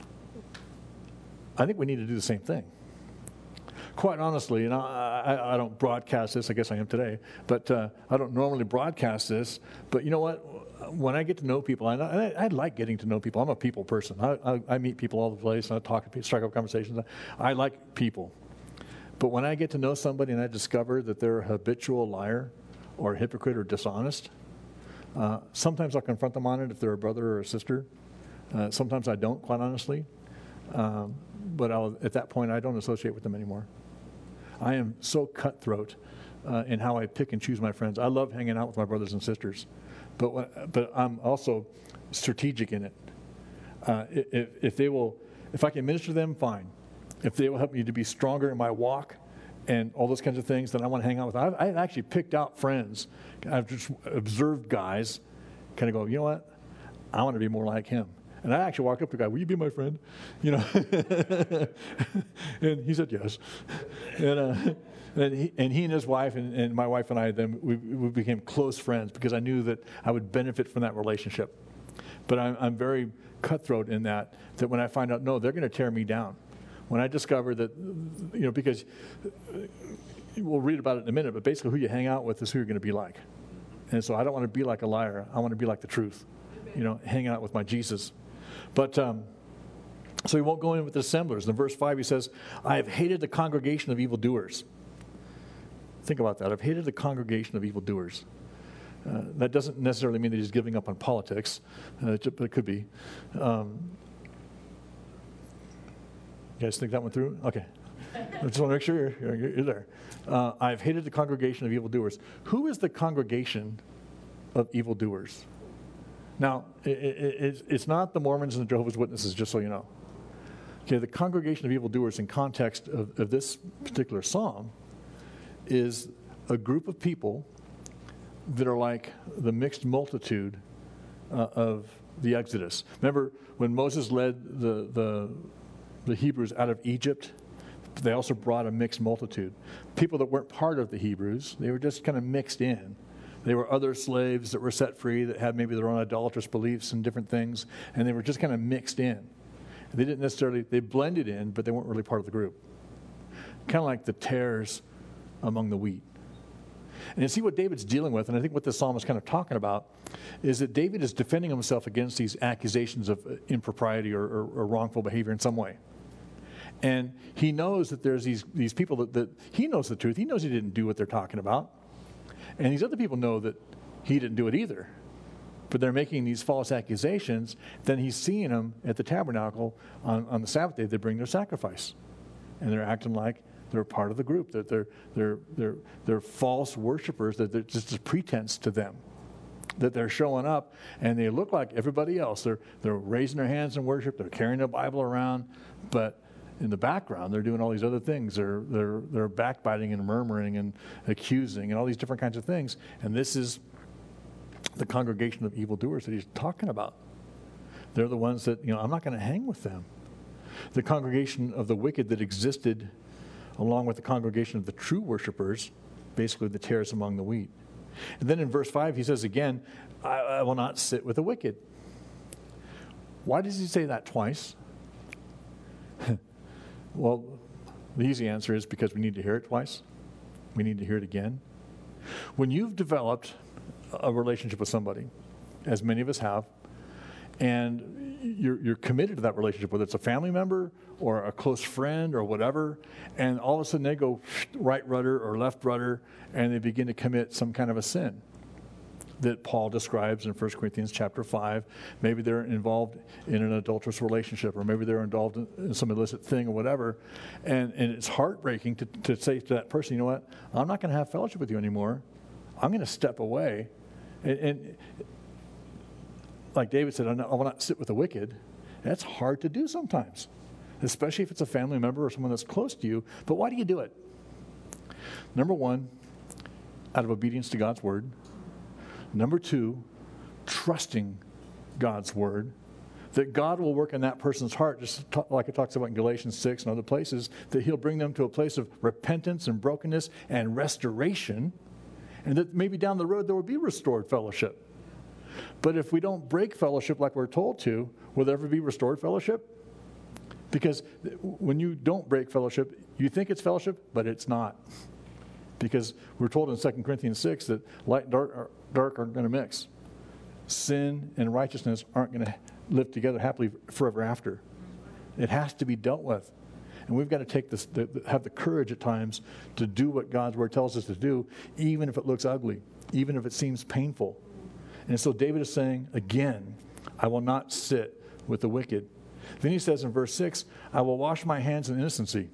I think we need to do the same thing. Quite honestly, and I, I, I don't broadcast this, I guess I am today, but uh, I don't normally broadcast this, but you know what? When I get to know people, and I, I, I like getting to know people. I'm a people person. I, I, I meet people all over the place, and I talk to people, strike up conversations. I like people. But when I get to know somebody and I discover that they're a habitual liar or a hypocrite or dishonest, uh, sometimes I'll confront them on it if they're a brother or a sister. Uh, sometimes I don't, quite honestly. Um, but I'll, at that point, I don't associate with them anymore. I am so cutthroat uh, in how I pick and choose my friends. I love hanging out with my brothers and sisters, but what, but I'm also strategic in it. Uh, if, if they will, if I can minister to them, fine. If they will help me to be stronger in my walk and all those kinds of things, then I want to hang out with. I've, I've actually picked out friends. I've just observed guys, kind of go, you know what? I want to be more like him. And I actually walked up to a guy, will you be my friend? You know, and he said yes. And, uh, and, he, and he and his wife and, and my wife and I, then we, we became close friends because I knew that I would benefit from that relationship. But I'm, I'm very cutthroat in that, that when I find out, no, they're going to tear me down. When I discover that, you know, because we'll read about it in a minute, but basically who you hang out with is who you're going to be like. And so I don't want to be like a liar. I want to be like the truth, you know, hanging out with my Jesus. But um, so he won't go in with the dissemblers. In verse five, he says, I have hated the congregation of evildoers. Think about that. I've hated the congregation of evildoers. Uh, that doesn't necessarily mean that he's giving up on politics, uh, but it could be. Um, you guys think that one through? Okay. I just want to make sure you're, you're, you're there. Uh, I've hated the congregation of evildoers. Who is the congregation of evildoers? Now, it, it, it's not the Mormons and the Jehovah's Witnesses, just so you know. Okay, the congregation of evildoers in context of, of this particular psalm is a group of people that are like the mixed multitude uh, of the Exodus. Remember when Moses led the, the, the Hebrews out of Egypt? They also brought a mixed multitude. People that weren't part of the Hebrews, they were just kind of mixed in. They were other slaves that were set free that had maybe their own idolatrous beliefs and different things, and they were just kind of mixed in. They didn't necessarily, they blended in, but they weren't really part of the group. Kind of like the tares among the wheat. And you see what David's dealing with, and I think what this psalm is kind of talking about, is that David is defending himself against these accusations of impropriety or, or, or wrongful behavior in some way. And he knows that there's these, these people that, that he knows the truth. He knows he didn't do what they're talking about. And these other people know that he didn't do it either. But they're making these false accusations. Then he's seeing them at the tabernacle on, on the Sabbath day. They bring their sacrifice. And they're acting like they're part of the group. That they're, they're, they're, they're false worshipers. That they're just a pretense to them. That they're showing up and they look like everybody else. They're, they're raising their hands in worship. They're carrying a Bible around. But in the background, they're doing all these other things. They're, they're, they're backbiting and murmuring and accusing and all these different kinds of things. And this is the congregation of evildoers that he's talking about. They're the ones that, you know, I'm not going to hang with them. The congregation of the wicked that existed along with the congregation of the true worshipers, basically the tares among the wheat. And then in verse five, he says again, I, I will not sit with the wicked. Why does he say that twice? Well, the easy answer is because we need to hear it twice. We need to hear it again. When you've developed a relationship with somebody, as many of us have, and you're, you're committed to that relationship, whether it's a family member or a close friend or whatever, and all of a sudden they go right rudder or left rudder, and they begin to commit some kind of a sin that Paul describes in First Corinthians chapter five. Maybe they're involved in an adulterous relationship, or maybe they're involved in some illicit thing or whatever, and, and it's heartbreaking to, to say to that person, you know what, I'm not going to have fellowship with you anymore. I'm going to step away. And, and like David said, I will not sit with the wicked. That's hard to do sometimes, especially if it's a family member or someone that's close to you. But why do you do it? Number one, out of obedience to God's word. Number two, trusting God's word. That God will work in that person's heart, just like it talks about in Galatians six and other places, that he'll bring them to a place of repentance and brokenness and restoration, and that maybe down the road there will be restored fellowship. But if we don't break fellowship like we're told to, will there ever be restored fellowship? Because when you don't break fellowship, you think it's fellowship, but it's not. Because we're told in Second Corinthians six that light and dark, are, dark aren't going to mix. Sin and righteousness aren't going to live together happily forever after. It has to be dealt with. And we've got to take this, the, have the courage at times to do what God's word tells us to do, even if it looks ugly, even if it seems painful. And so David is saying, again, I will not sit with the wicked. Then he says in verse six, I will wash my hands in innocency.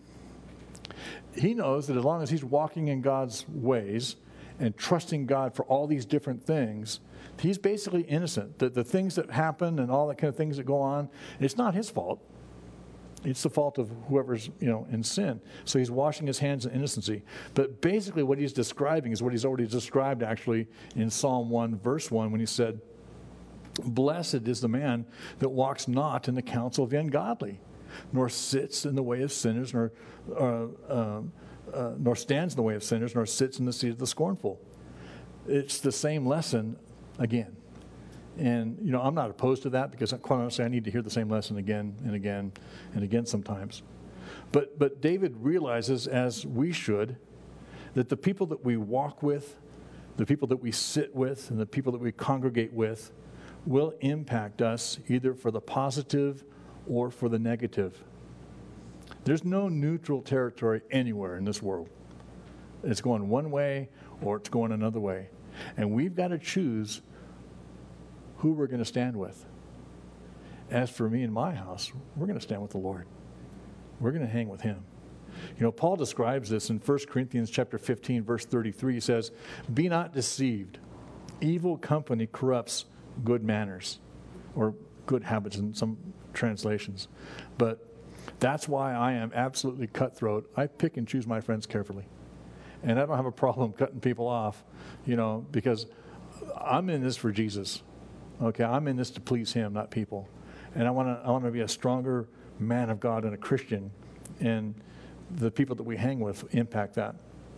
He knows that as long as he's walking in God's ways and trusting God for all these different things, he's basically innocent. That the things that happen and all that kind of things that go on, it's not his fault. It's the fault of whoever's, you know, in sin. So he's washing his hands in innocency. But basically what he's describing is what he's already described actually in Psalm one, verse one, when he said, blessed is the man that walks not in the counsel of the ungodly, nor sits in the way of sinners, nor uh, uh, uh, nor stands in the way of sinners, nor sits in the seat of the scornful. It's the same lesson again. And, you know, I'm not opposed to that because, quite honestly, I need to hear the same lesson again and again and again sometimes. But, but David realizes, as we should, that the people that we walk with, the people that we sit with, and the people that we congregate with will impact us either for the positive or for the negative. There's no neutral territory anywhere in this world. It's going one way or it's going another way. And we've got to choose who we're going to stand with. As for me and my house, we're going to stand with the Lord. We're going to hang with him. You know, Paul describes this in First Corinthians chapter fifteen, verse thirty-three. He says, be not deceived. Evil company corrupts good manners, or good habits in some translations. But that's why I am absolutely cutthroat. I pick and choose my friends carefully. And I don't have a problem cutting people off, you know, because I'm in this for Jesus. Okay, I'm in this to please him, not people. And I want to I want to be a stronger man of God and a Christian. And the people that we hang with impact that.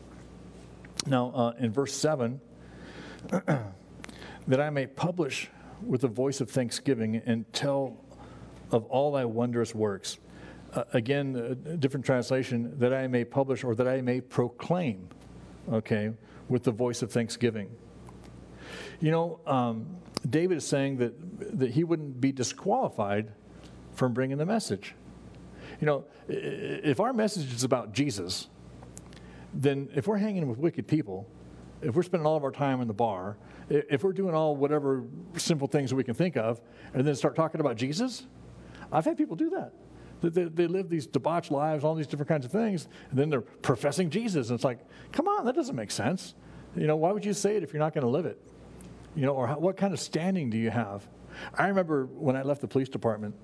Now, uh, in verse seven, that I may publish with a voice of thanksgiving and tell of all thy wondrous works. Uh, again, a different translation, that I may publish or that I may proclaim, okay, with the voice of thanksgiving. You know, um, David is saying that, that he wouldn't be disqualified from bringing the message. You know, if our message is about Jesus, then if we're hanging with wicked people, if we're spending all of our time in the bar, if we're doing all whatever simple things we can think of, and then start talking about Jesus, I've had people do that. They, they live these debauched lives, all these different kinds of things, and then they're professing Jesus. And it's like, come on, that doesn't make sense. You know, why would you say it if you're not going to live it? You know, or how, what kind of standing do you have? I remember when I left the police department,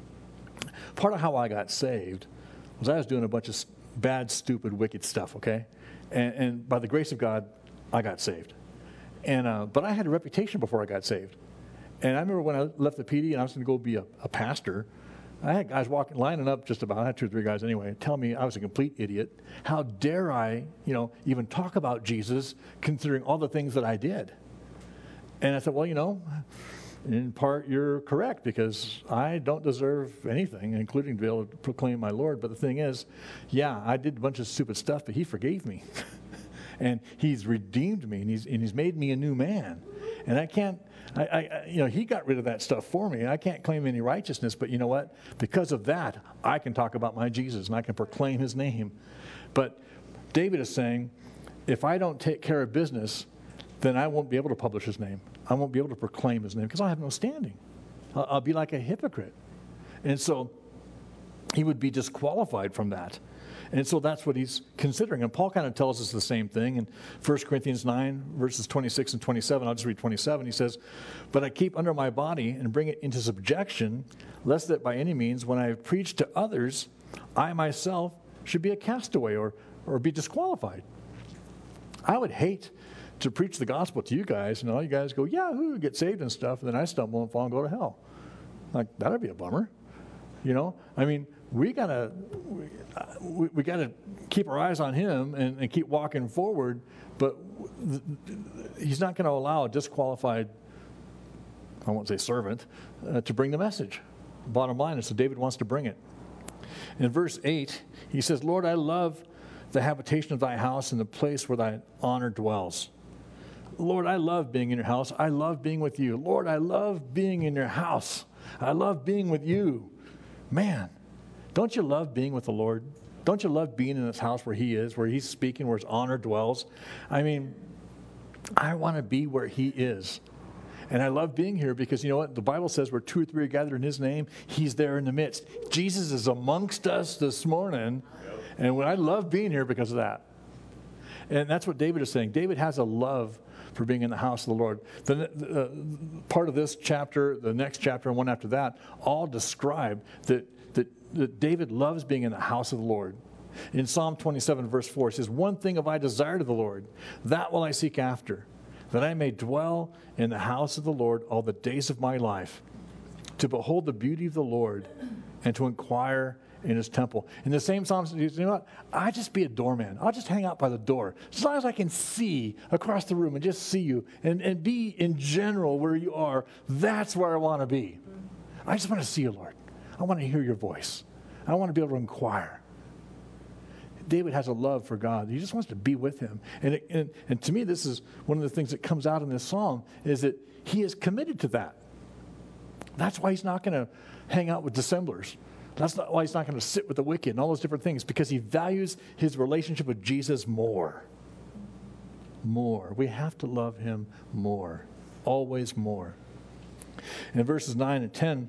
part of how I got saved was I was doing a bunch of bad, stupid, wicked stuff, okay? And, and by the grace of God, I got saved. And uh, but I had a reputation before I got saved. And I remember when I left the P D and I was going to go be a, a pastor, I had guys walking, lining up just about, I had two or three guys anyway, tell me I was a complete idiot. How dare I, you know, even talk about Jesus considering all the things that I did? And I said, well, you know, in part you're correct because I don't deserve anything, including to be able to proclaim my Lord. But the thing is, yeah, I did a bunch of stupid stuff, but he forgave me. And he's redeemed me, and he's, and he's made me a new man. And I can't, I, I, you know, he got rid of that stuff for me. I can't claim any righteousness, but you know what? Because of that, I can talk about my Jesus, and I can proclaim his name. But David is saying, if I don't take care of business, then I won't be able to publish his name. I won't be able to proclaim his name because I have no standing. I'll, I'll be like a hypocrite. And so he would be disqualified from that. And so that's what he's considering. And Paul kind of tells us the same thing in First Corinthians nine, verses twenty-six and twenty-seven. I'll just read twenty-seven. He says, but I keep under my body and bring it into subjection, lest that by any means, when I have preached to others, I myself should be a castaway or, or be disqualified. I would hate to preach the gospel to you guys, and all you guys go, yahoo, get saved and stuff, and then I stumble and fall and go to hell. Like, that'd be a bummer. You know? I mean, we gotta we, we gotta keep our eyes on him and, and keep walking forward, but th- th- he's not going to allow a disqualified, I won't say servant, uh, to bring the message. Bottom line is, so David wants to bring it. In verse eight, he says, Lord, I love the habitation of thy house and the place where thy honor dwells. Lord, I love being in your house. I love being with you. Lord, I love being in your house. I love being with you. Man, don't you love being with the Lord? Don't you love being in this house where he is, where he's speaking, where his honor dwells? I mean, I want to be where he is. And I love being here because, you know what? The Bible says where two or three are gathered in his name, he's there in the midst. Jesus is amongst us this morning. And I love being here because of that. And that's what David is saying. David has a love for being in the house of the Lord. The, the uh, part of this chapter, the next chapter, and one after that, all describe that, that, that David loves being in the house of the Lord. In Psalm twenty-seven, verse four, it says, one thing have I desired of the Lord, that will I seek after, that I may dwell in the house of the Lord all the days of my life, to behold the beauty of the Lord and to inquire in his temple. In the same Psalm, you know what? I just be a doorman. I'll just hang out by the door. As long as I can see across the room and just see you and, and be in general where you are, that's where I want to be. I just want to see you, Lord. I want to hear your voice. I want to be able to inquire. David has a love for God. He just wants to be with him. And, it, and, and to me, this is one of the things that comes out in this psalm is that he is committed to that. That's why he's not going to hang out with dissemblers. That's not why he's not going to sit with the wicked and all those different things, because he values his relationship with Jesus more. More. We have to love him more. Always more. In verses nine and ten,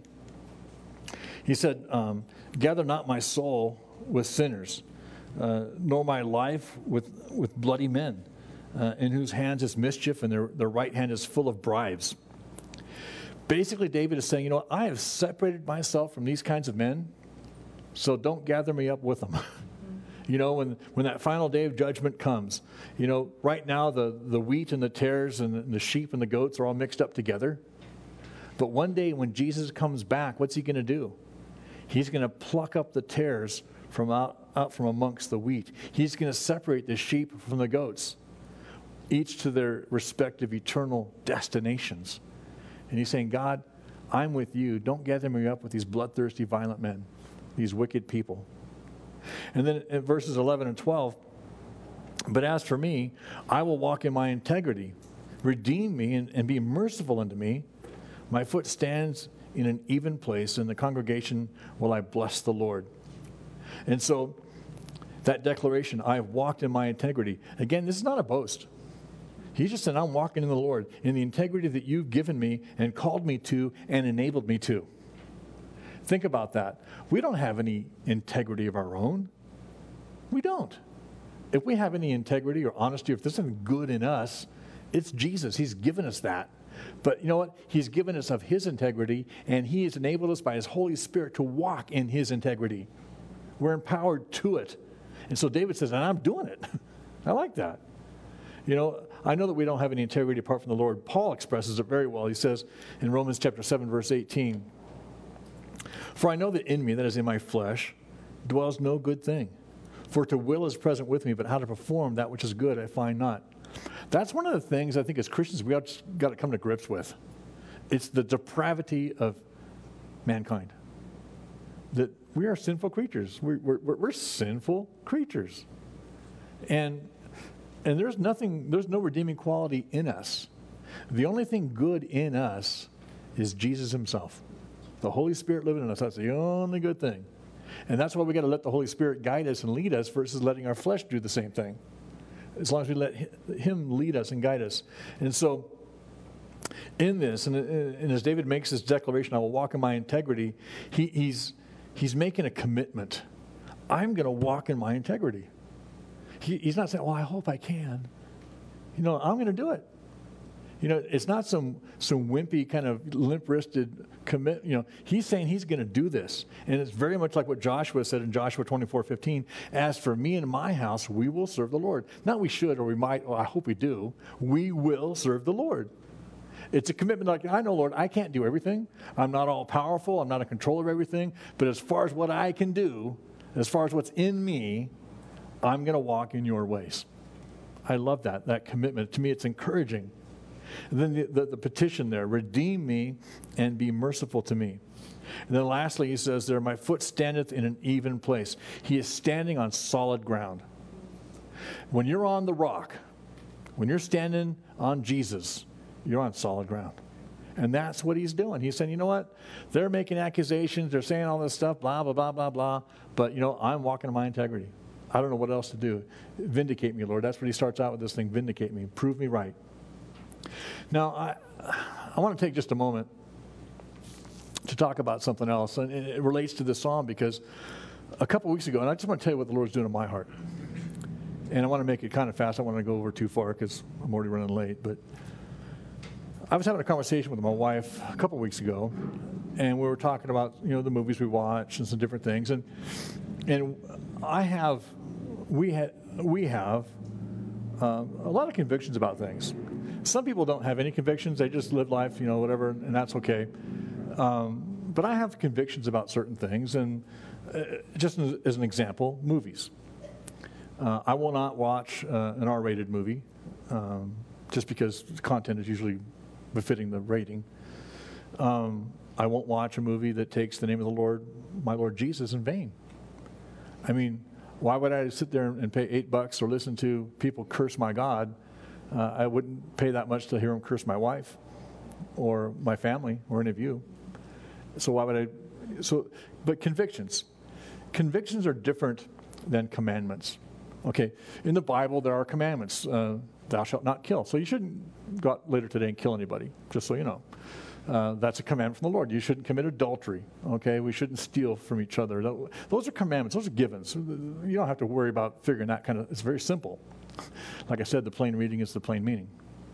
he said, um, gather not my soul with sinners, uh, nor my life with, with bloody men, uh, in whose hands is mischief and their, their right hand is full of bribes. Basically, David is saying, you know, I have separated myself from these kinds of men, so don't gather me up with them. You know, when, when that final day of judgment comes, you know, right now the, the wheat and the tares and the, and the sheep and the goats are all mixed up together. But one day when Jesus comes back, what's he going to do? He's going to pluck up the tares from out, out from amongst the wheat. He's going to separate the sheep from the goats, each to their respective eternal destinations. And he's saying, God, I'm with you. Don't gather me up with these bloodthirsty, violent men, these wicked people. And then in verses eleven and twelve, But as for me, I will walk in my integrity. Redeem me and, and be merciful unto me. My foot stands in an even place. In the congregation will I bless the Lord. And so that declaration, I have walked in my integrity. Again, this is not a boast. He just said, I'm walking in the Lord, in the integrity that you've given me and called me to and enabled me to. Think about that. We don't have any integrity of our own. We don't. If we have any integrity or honesty, or if there's something good in us, it's Jesus. He's given us that. But you know what? He's given us of his integrity, and he has enabled us by his Holy Spirit to walk in his integrity. We're empowered to it. And so David says, and I'm doing it. I like that. You know, I know that we don't have any integrity apart from the Lord. Paul expresses it very well. He says in Romans chapter seven, verse eighteen, for I know that in me, that is in my flesh, dwells no good thing. For to will is present with me, but how to perform that which is good I find not. That's one of the things I think as Christians we got to come to grips with. It's the depravity of mankind. That we are sinful creatures. We're, we're, we're sinful creatures. And and there's nothing, there's no redeeming quality in us. The only thing good in us is Jesus himself. The Holy Spirit living in us. That's the only good thing. And that's why we got to let the Holy Spirit guide us and lead us versus letting our flesh do the same thing. As long as we let him lead us and guide us. And so in this, and, and as David makes this declaration, I will walk in my integrity, he, he's, he's making a commitment. I'm going to walk in my integrity. He, he's not saying, well, I hope I can. You know, I'm going to do it. You know, it's not some some wimpy kind of limp-wristed commit. You know, he's saying he's going to do this. And it's very much like what Joshua said in Joshua twenty-four fifteen. As for me and my house, we will serve the Lord. Not we should or we might, or I hope we do. We will serve the Lord. It's a commitment like, I know, Lord, I can't do everything. I'm not all powerful. I'm not in control of everything. But as far as what I can do, as far as what's in me, I'm going to walk in your ways. I love that, that commitment. To me, it's encouraging. And then the, the, the petition there, redeem me and be merciful to me. And then lastly, he says there, my foot standeth in an even place. He is standing on solid ground. When you're on the rock, when you're standing on Jesus, you're on solid ground. And that's what he's doing. He's saying, you know what? They're making accusations. They're saying all this stuff, blah, blah, blah, blah, blah. But, you know, I'm walking in my integrity. I don't know what else to do. Vindicate me, Lord. That's what he starts out with this thing. Vindicate me. Prove me right. Now, I, I want to take just a moment to talk about something else. And it relates to this psalm because a couple weeks ago, and I just want to tell you what the Lord's doing in my heart. And I want to make it kind of fast. I don't want to go over too far because I'm already running late. But I was having a conversation with my wife a couple weeks ago, and we were talking about, you know, the movies we watch and some different things. And and I have, we, ha- we have um, a lot of convictions about things. Some people don't have any convictions. They just live life, you know, whatever, and that's okay. Um, but I have convictions about certain things. And uh, just as, as an example, movies. Uh, I will not watch uh, an R-rated movie um, just because the content is usually befitting the rating. Um, I won't watch a movie that takes the name of the Lord, my Lord Jesus, in vain. I mean, why would I sit there and pay eight bucks or listen to people curse my God? Uh, I wouldn't pay that much to hear them curse my wife or my family or any of you. So why would I? So, but convictions. Convictions are different than commandments. Okay, in the Bible there are commandments. Uh, thou shalt not kill. So you shouldn't go out later today and kill anybody, just so you know. Uh, that's a commandment from the Lord. You shouldn't commit adultery. Okay, we shouldn't steal from each other. Those are commandments. Those are givens. You don't have to worry about figuring that kind of. It's very simple. Like I said, the plain reading is the plain meaning.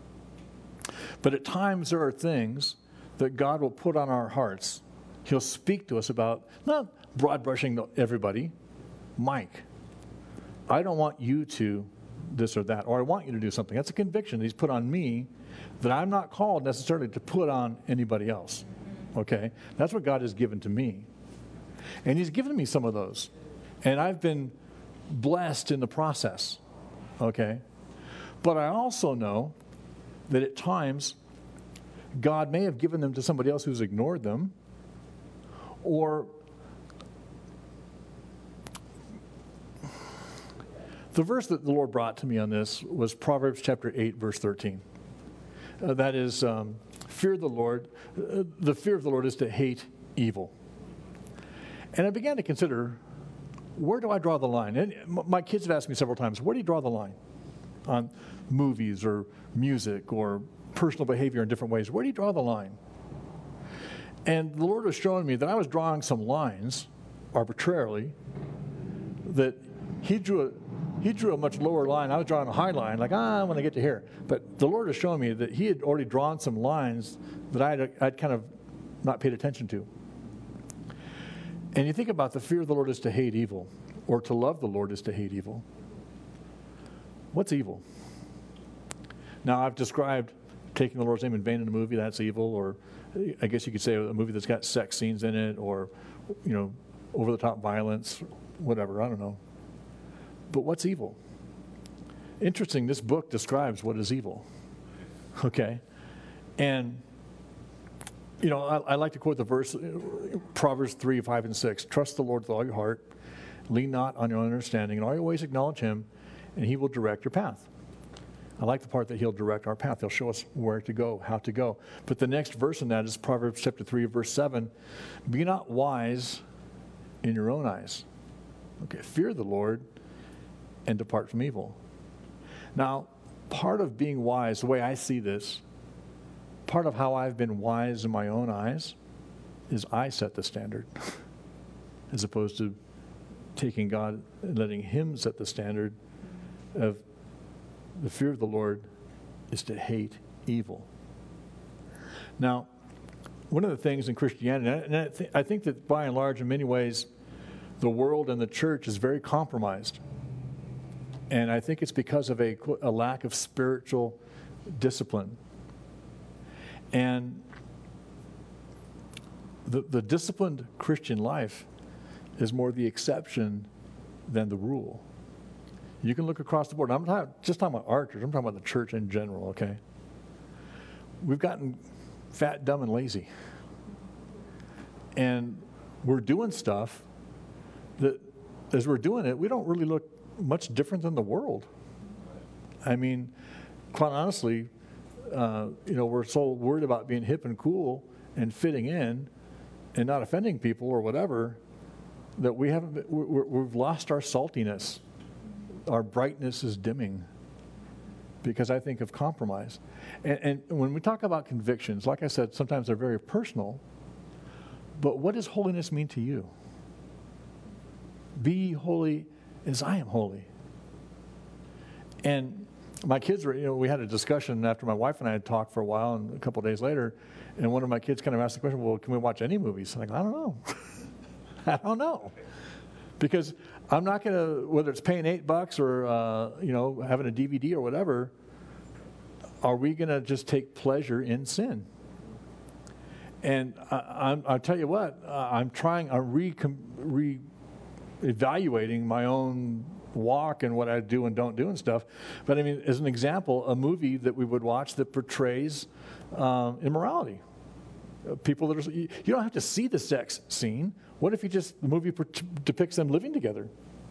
But at times there are things that God will put on our hearts. He'll speak to us about, not broad brushing everybody. Mike, I don't want you to this or that, or I want you to do something. That's a conviction that he's put on me that I'm not called necessarily to put on anybody else. Okay? That's what God has given to me. And he's given me some of those. And I've been blessed in the process. Okay? But I also know that at times God may have given them to somebody else who's ignored them, or The verse that the Lord brought to me on this was Proverbs chapter eight, verse thirteen. Uh, that is, um, fear the Lord. Uh, the fear of the Lord is to hate evil. And I began to consider, where do I draw the line? And my kids have asked me several times, where do you draw the line on movies or music or personal behavior in different ways? Where do you draw the line? And the Lord was showing me that I was drawing some lines arbitrarily, that he drew a He drew a much lower line. I was drawing a high line, like, ah, I want to get to here. But the Lord was showing me that he had already drawn some lines that I'd, I'd kind of not paid attention to. And you think about the fear of the Lord is to hate evil, or to love the Lord is to hate evil. What's evil? Now, I've described taking the Lord's name in vain in a movie, that's evil, or I guess you could say a movie that's got sex scenes in it, or, you know, over-the-top violence, whatever, I don't know. But what's evil? Interesting, this book describes what is evil. Okay? And, you know, I, I like to quote the verse, Proverbs three, five, and six. Trust the Lord with all your heart. Lean not on your own understanding. In all your ways acknowledge him, and he will direct your path. I like the part that he'll direct our path. He'll show us where to go, how to go. But the next verse in that is Proverbs chapter three, verse seven. Be not wise in your own eyes. Okay, fear the Lord and depart from evil. Now, part of being wise, the way I see this, part of how I've been wise in my own eyes is I set the standard as opposed to taking God and letting him set the standard of the fear of the Lord is to hate evil. Now, one of the things in Christianity, and I, th- I think that by and large, in many ways, the world and the church is very compromised. And I think it's because of a, a lack of spiritual discipline. And the, the disciplined Christian life is more the exception than the rule. You can look across the board. I'm not just talking about our church. I'm talking about the church in general, okay? We've gotten fat, dumb, and lazy. And we're doing stuff that, as we're doing it, we don't really look much different than the world. I mean, quite honestly, uh, you know, we're so worried about being hip and cool and fitting in and not offending people or whatever that we haven't, been, we're, we've lost our saltiness. Our brightness is dimming because I think of compromise. And, and when we talk about convictions, like I said, sometimes they're very personal, but what does holiness mean to you? Be holy as I am holy. And my kids were, you know, we had a discussion after my wife and I had talked for a while, and a couple of days later, and one of my kids kind of asked the question, well, can we watch any movies? I'm like, I don't know. I don't know. Because I'm not going to, whether it's paying eight bucks or, uh, you know, having a D V D or whatever, are we going to just take pleasure in sin? And I, I'm, I'll tell you what, uh, I'm trying, I'm re, re evaluating my own walk and what I do and don't do and stuff. But I mean, as an example, a movie that we would watch that portrays um, immorality. Uh, people that are, you, you don't have to see the sex scene. What if you just, the movie per- depicts them living together?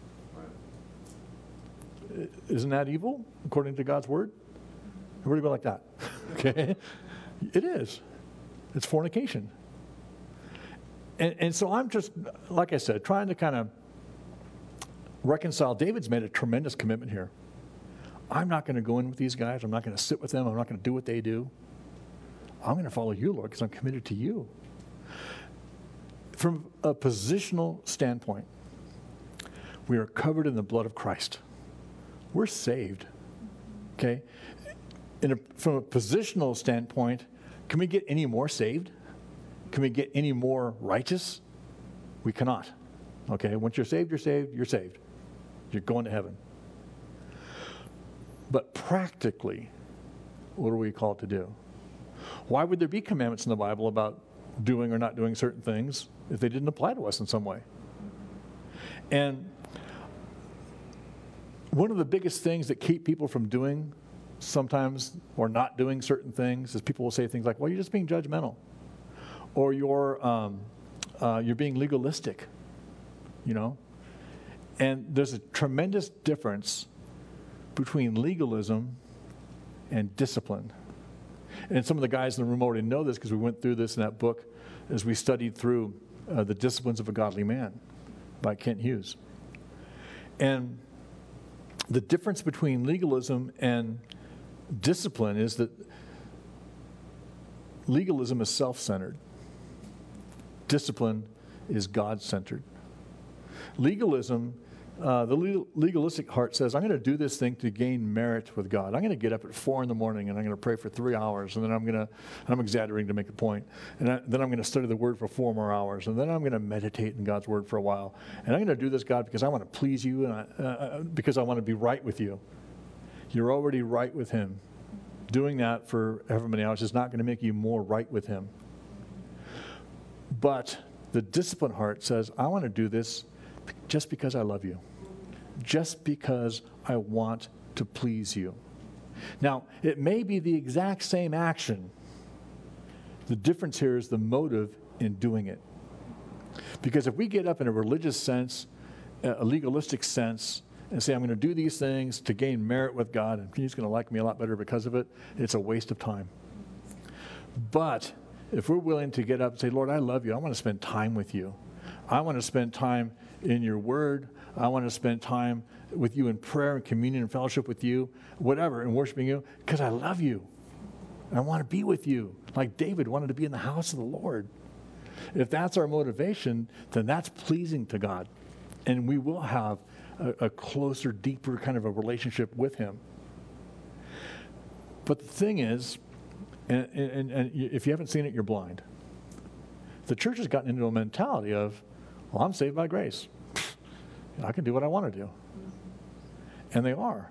Right. Isn't that evil, according to God's word? Where do you go like that? Okay. It is. It's fornication. And, and so I'm just, like I said, trying to kind of reconcile. David's made a tremendous commitment here. I'm not going to go in with these guys. I'm not going to sit with them. I'm not going to do what they do. I'm going to follow you, Lord, because I'm committed to you. From a positional standpoint, we are covered in the blood of Christ. We're saved, okay? In a, from a positional standpoint, can we get any more saved? Can we get any more righteous? We cannot, okay? Once you're saved, you're saved, you're saved. You're going to heaven. But practically, what are we called to do? Why would there be commandments in the Bible about doing or not doing certain things if they didn't apply to us in some way? And one of the biggest things that keep people from doing sometimes or not doing certain things is people will say things like, well, you're just being judgmental, or you're, um, uh, you're being legalistic, you know? And there's a tremendous difference between legalism and discipline. And some of the guys in the room already know this because we went through this in that book as we studied through uh, The Disciplines of a Godly Man by Kent Hughes. And the difference between legalism and discipline is that legalism is self-centered. Discipline is God-centered. Legalism, uh, the legal, legalistic heart says, I'm going to do this thing to gain merit with God. I'm going to get up at four in the morning and I'm going to pray for three hours, and then I'm going to, I'm exaggerating to make a point, and I, then I'm going to study the Word for four more hours, and then I'm going to meditate in God's Word for a while. And I'm going to do this, God, because I want to please you and I, uh, because I want to be right with you. You're already right with Him. Doing that for however many hours is not going to make you more right with Him. But the disciplined heart says, I want to do this just because I love you. Just because I want to please you. Now, it may be the exact same action. The difference here is the motive in doing it. Because if we get up in a religious sense, a legalistic sense, and say, I'm going to do these things to gain merit with God, and He's going to like me a lot better because of it, it's a waste of time. But if we're willing to get up and say, Lord, I love you. I want to spend time with you. I want to spend time in your word. I want to spend time with you in prayer and communion and fellowship with you, whatever, and worshiping you, because I love you. And I want to be with you, like David wanted to be in the house of the Lord. If that's our motivation, then that's pleasing to God. And we will have a, a closer, deeper kind of a relationship with Him. But the thing is, and, and, and if you haven't seen it, you're blind. The church has gotten into a mentality of, well, I'm saved by grace. I can do what I want to do. And they are.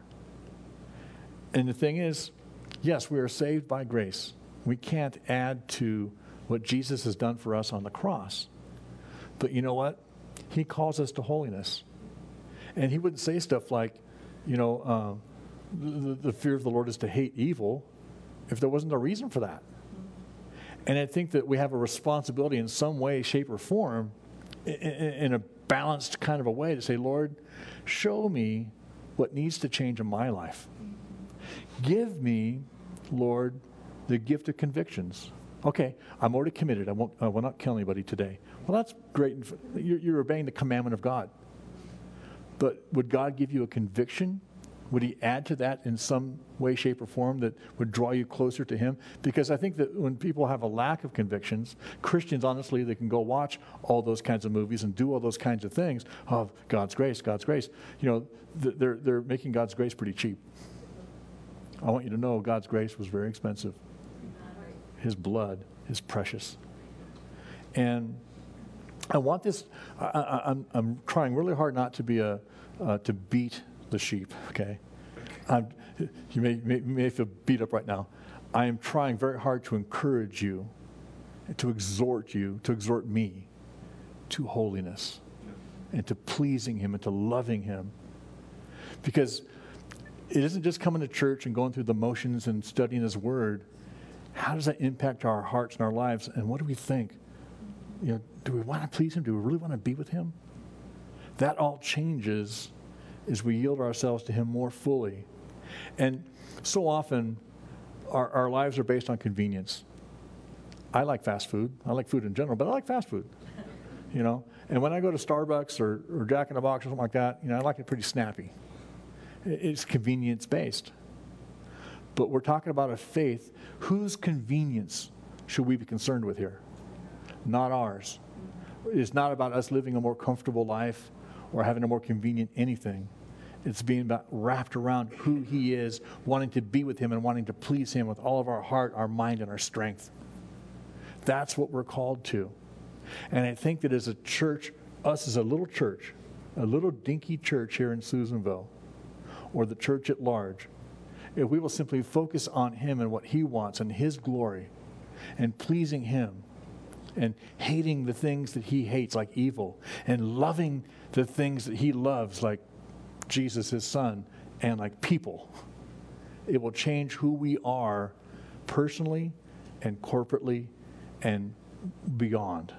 And the thing is, yes, we are saved by grace. We can't add to what Jesus has done for us on the cross. But you know what? He calls us to holiness. And He wouldn't say stuff like, you know, uh, the, the fear of the Lord is to hate evil if there wasn't a reason for that. And I think that we have a responsibility in some way, shape, or form, in, in, in a balanced kind of a way, to say, Lord, show me what needs to change in my life. Give me, Lord, the gift of convictions. Okay, I'm already committed. I won't, I will not kill anybody today. Well, that's great. You're, you're obeying the commandment of God. But would God give you a conviction? Would He add to that in some way, shape, or form that would draw you closer to Him? Because I think that when people have a lack of convictions, Christians, honestly, they can go watch all those kinds of movies and do all those kinds of things. Oh, God's grace, God's grace. You know, they're, they're making God's grace pretty cheap. I want you to know God's grace was very expensive. His blood is precious. And I want this, I, I, I'm, I'm trying really hard not to be a, uh, to beat the sheep, okay? I'm, you may, may, may feel beat up right now. I am trying very hard to encourage you, to exhort you, to exhort me to holiness and to pleasing Him and to loving Him. Because it isn't just coming to church and going through the motions and studying His Word. How does that impact our hearts and our lives? And what do we think? You know, do we want to please Him? Do we really want to be with Him? That all changes as we yield ourselves to Him more fully. And so often, our, our lives are based on convenience. I like fast food. I like food in general, but I like fast food. You know, and when I go to Starbucks or, or Jack in the Box or something like that, you know, I like it pretty snappy. It's convenience-based. But we're talking about a faith. Whose convenience should we be concerned with here? Not ours. It's not about us living a more comfortable life or having a more convenient anything. It's being about wrapped around who He is, wanting to be with Him and wanting to please Him with all of our heart, our mind, and our strength. That's what we're called to. And I think that as a church, us as a little church, a little dinky church here in Susanville, or the church at large, if we will simply focus on Him and what He wants and His glory and pleasing Him and hating the things that He hates, like evil, and loving the things that He loves, like Jesus, His Son, and like people, it will change who we are personally and corporately and beyond.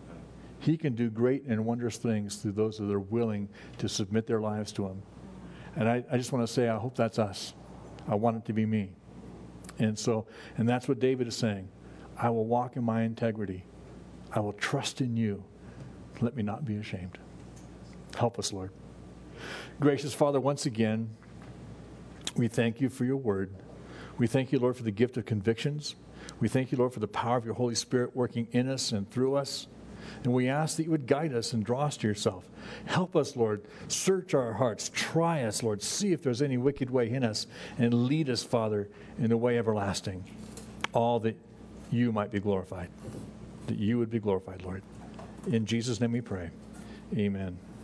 He can do great and wondrous things through those that are willing to submit their lives to Him. And I, I just want to say, I hope that's us. I want it to be me. And so, and that's what David is saying. I will walk in my integrity. I will trust in you. Let me not be ashamed. Help us, Lord. Gracious Father, once again, we thank you for your word. We thank you, Lord, for the gift of convictions. We thank you, Lord, for the power of your Holy Spirit working in us and through us. And we ask that you would guide us and draw us to yourself. Help us, Lord. Search our hearts. Try us, Lord. See if there's any wicked way in us. And lead us, Father, in the way everlasting. All that you might be glorified. That you would be glorified, Lord. In Jesus' name we pray. Amen.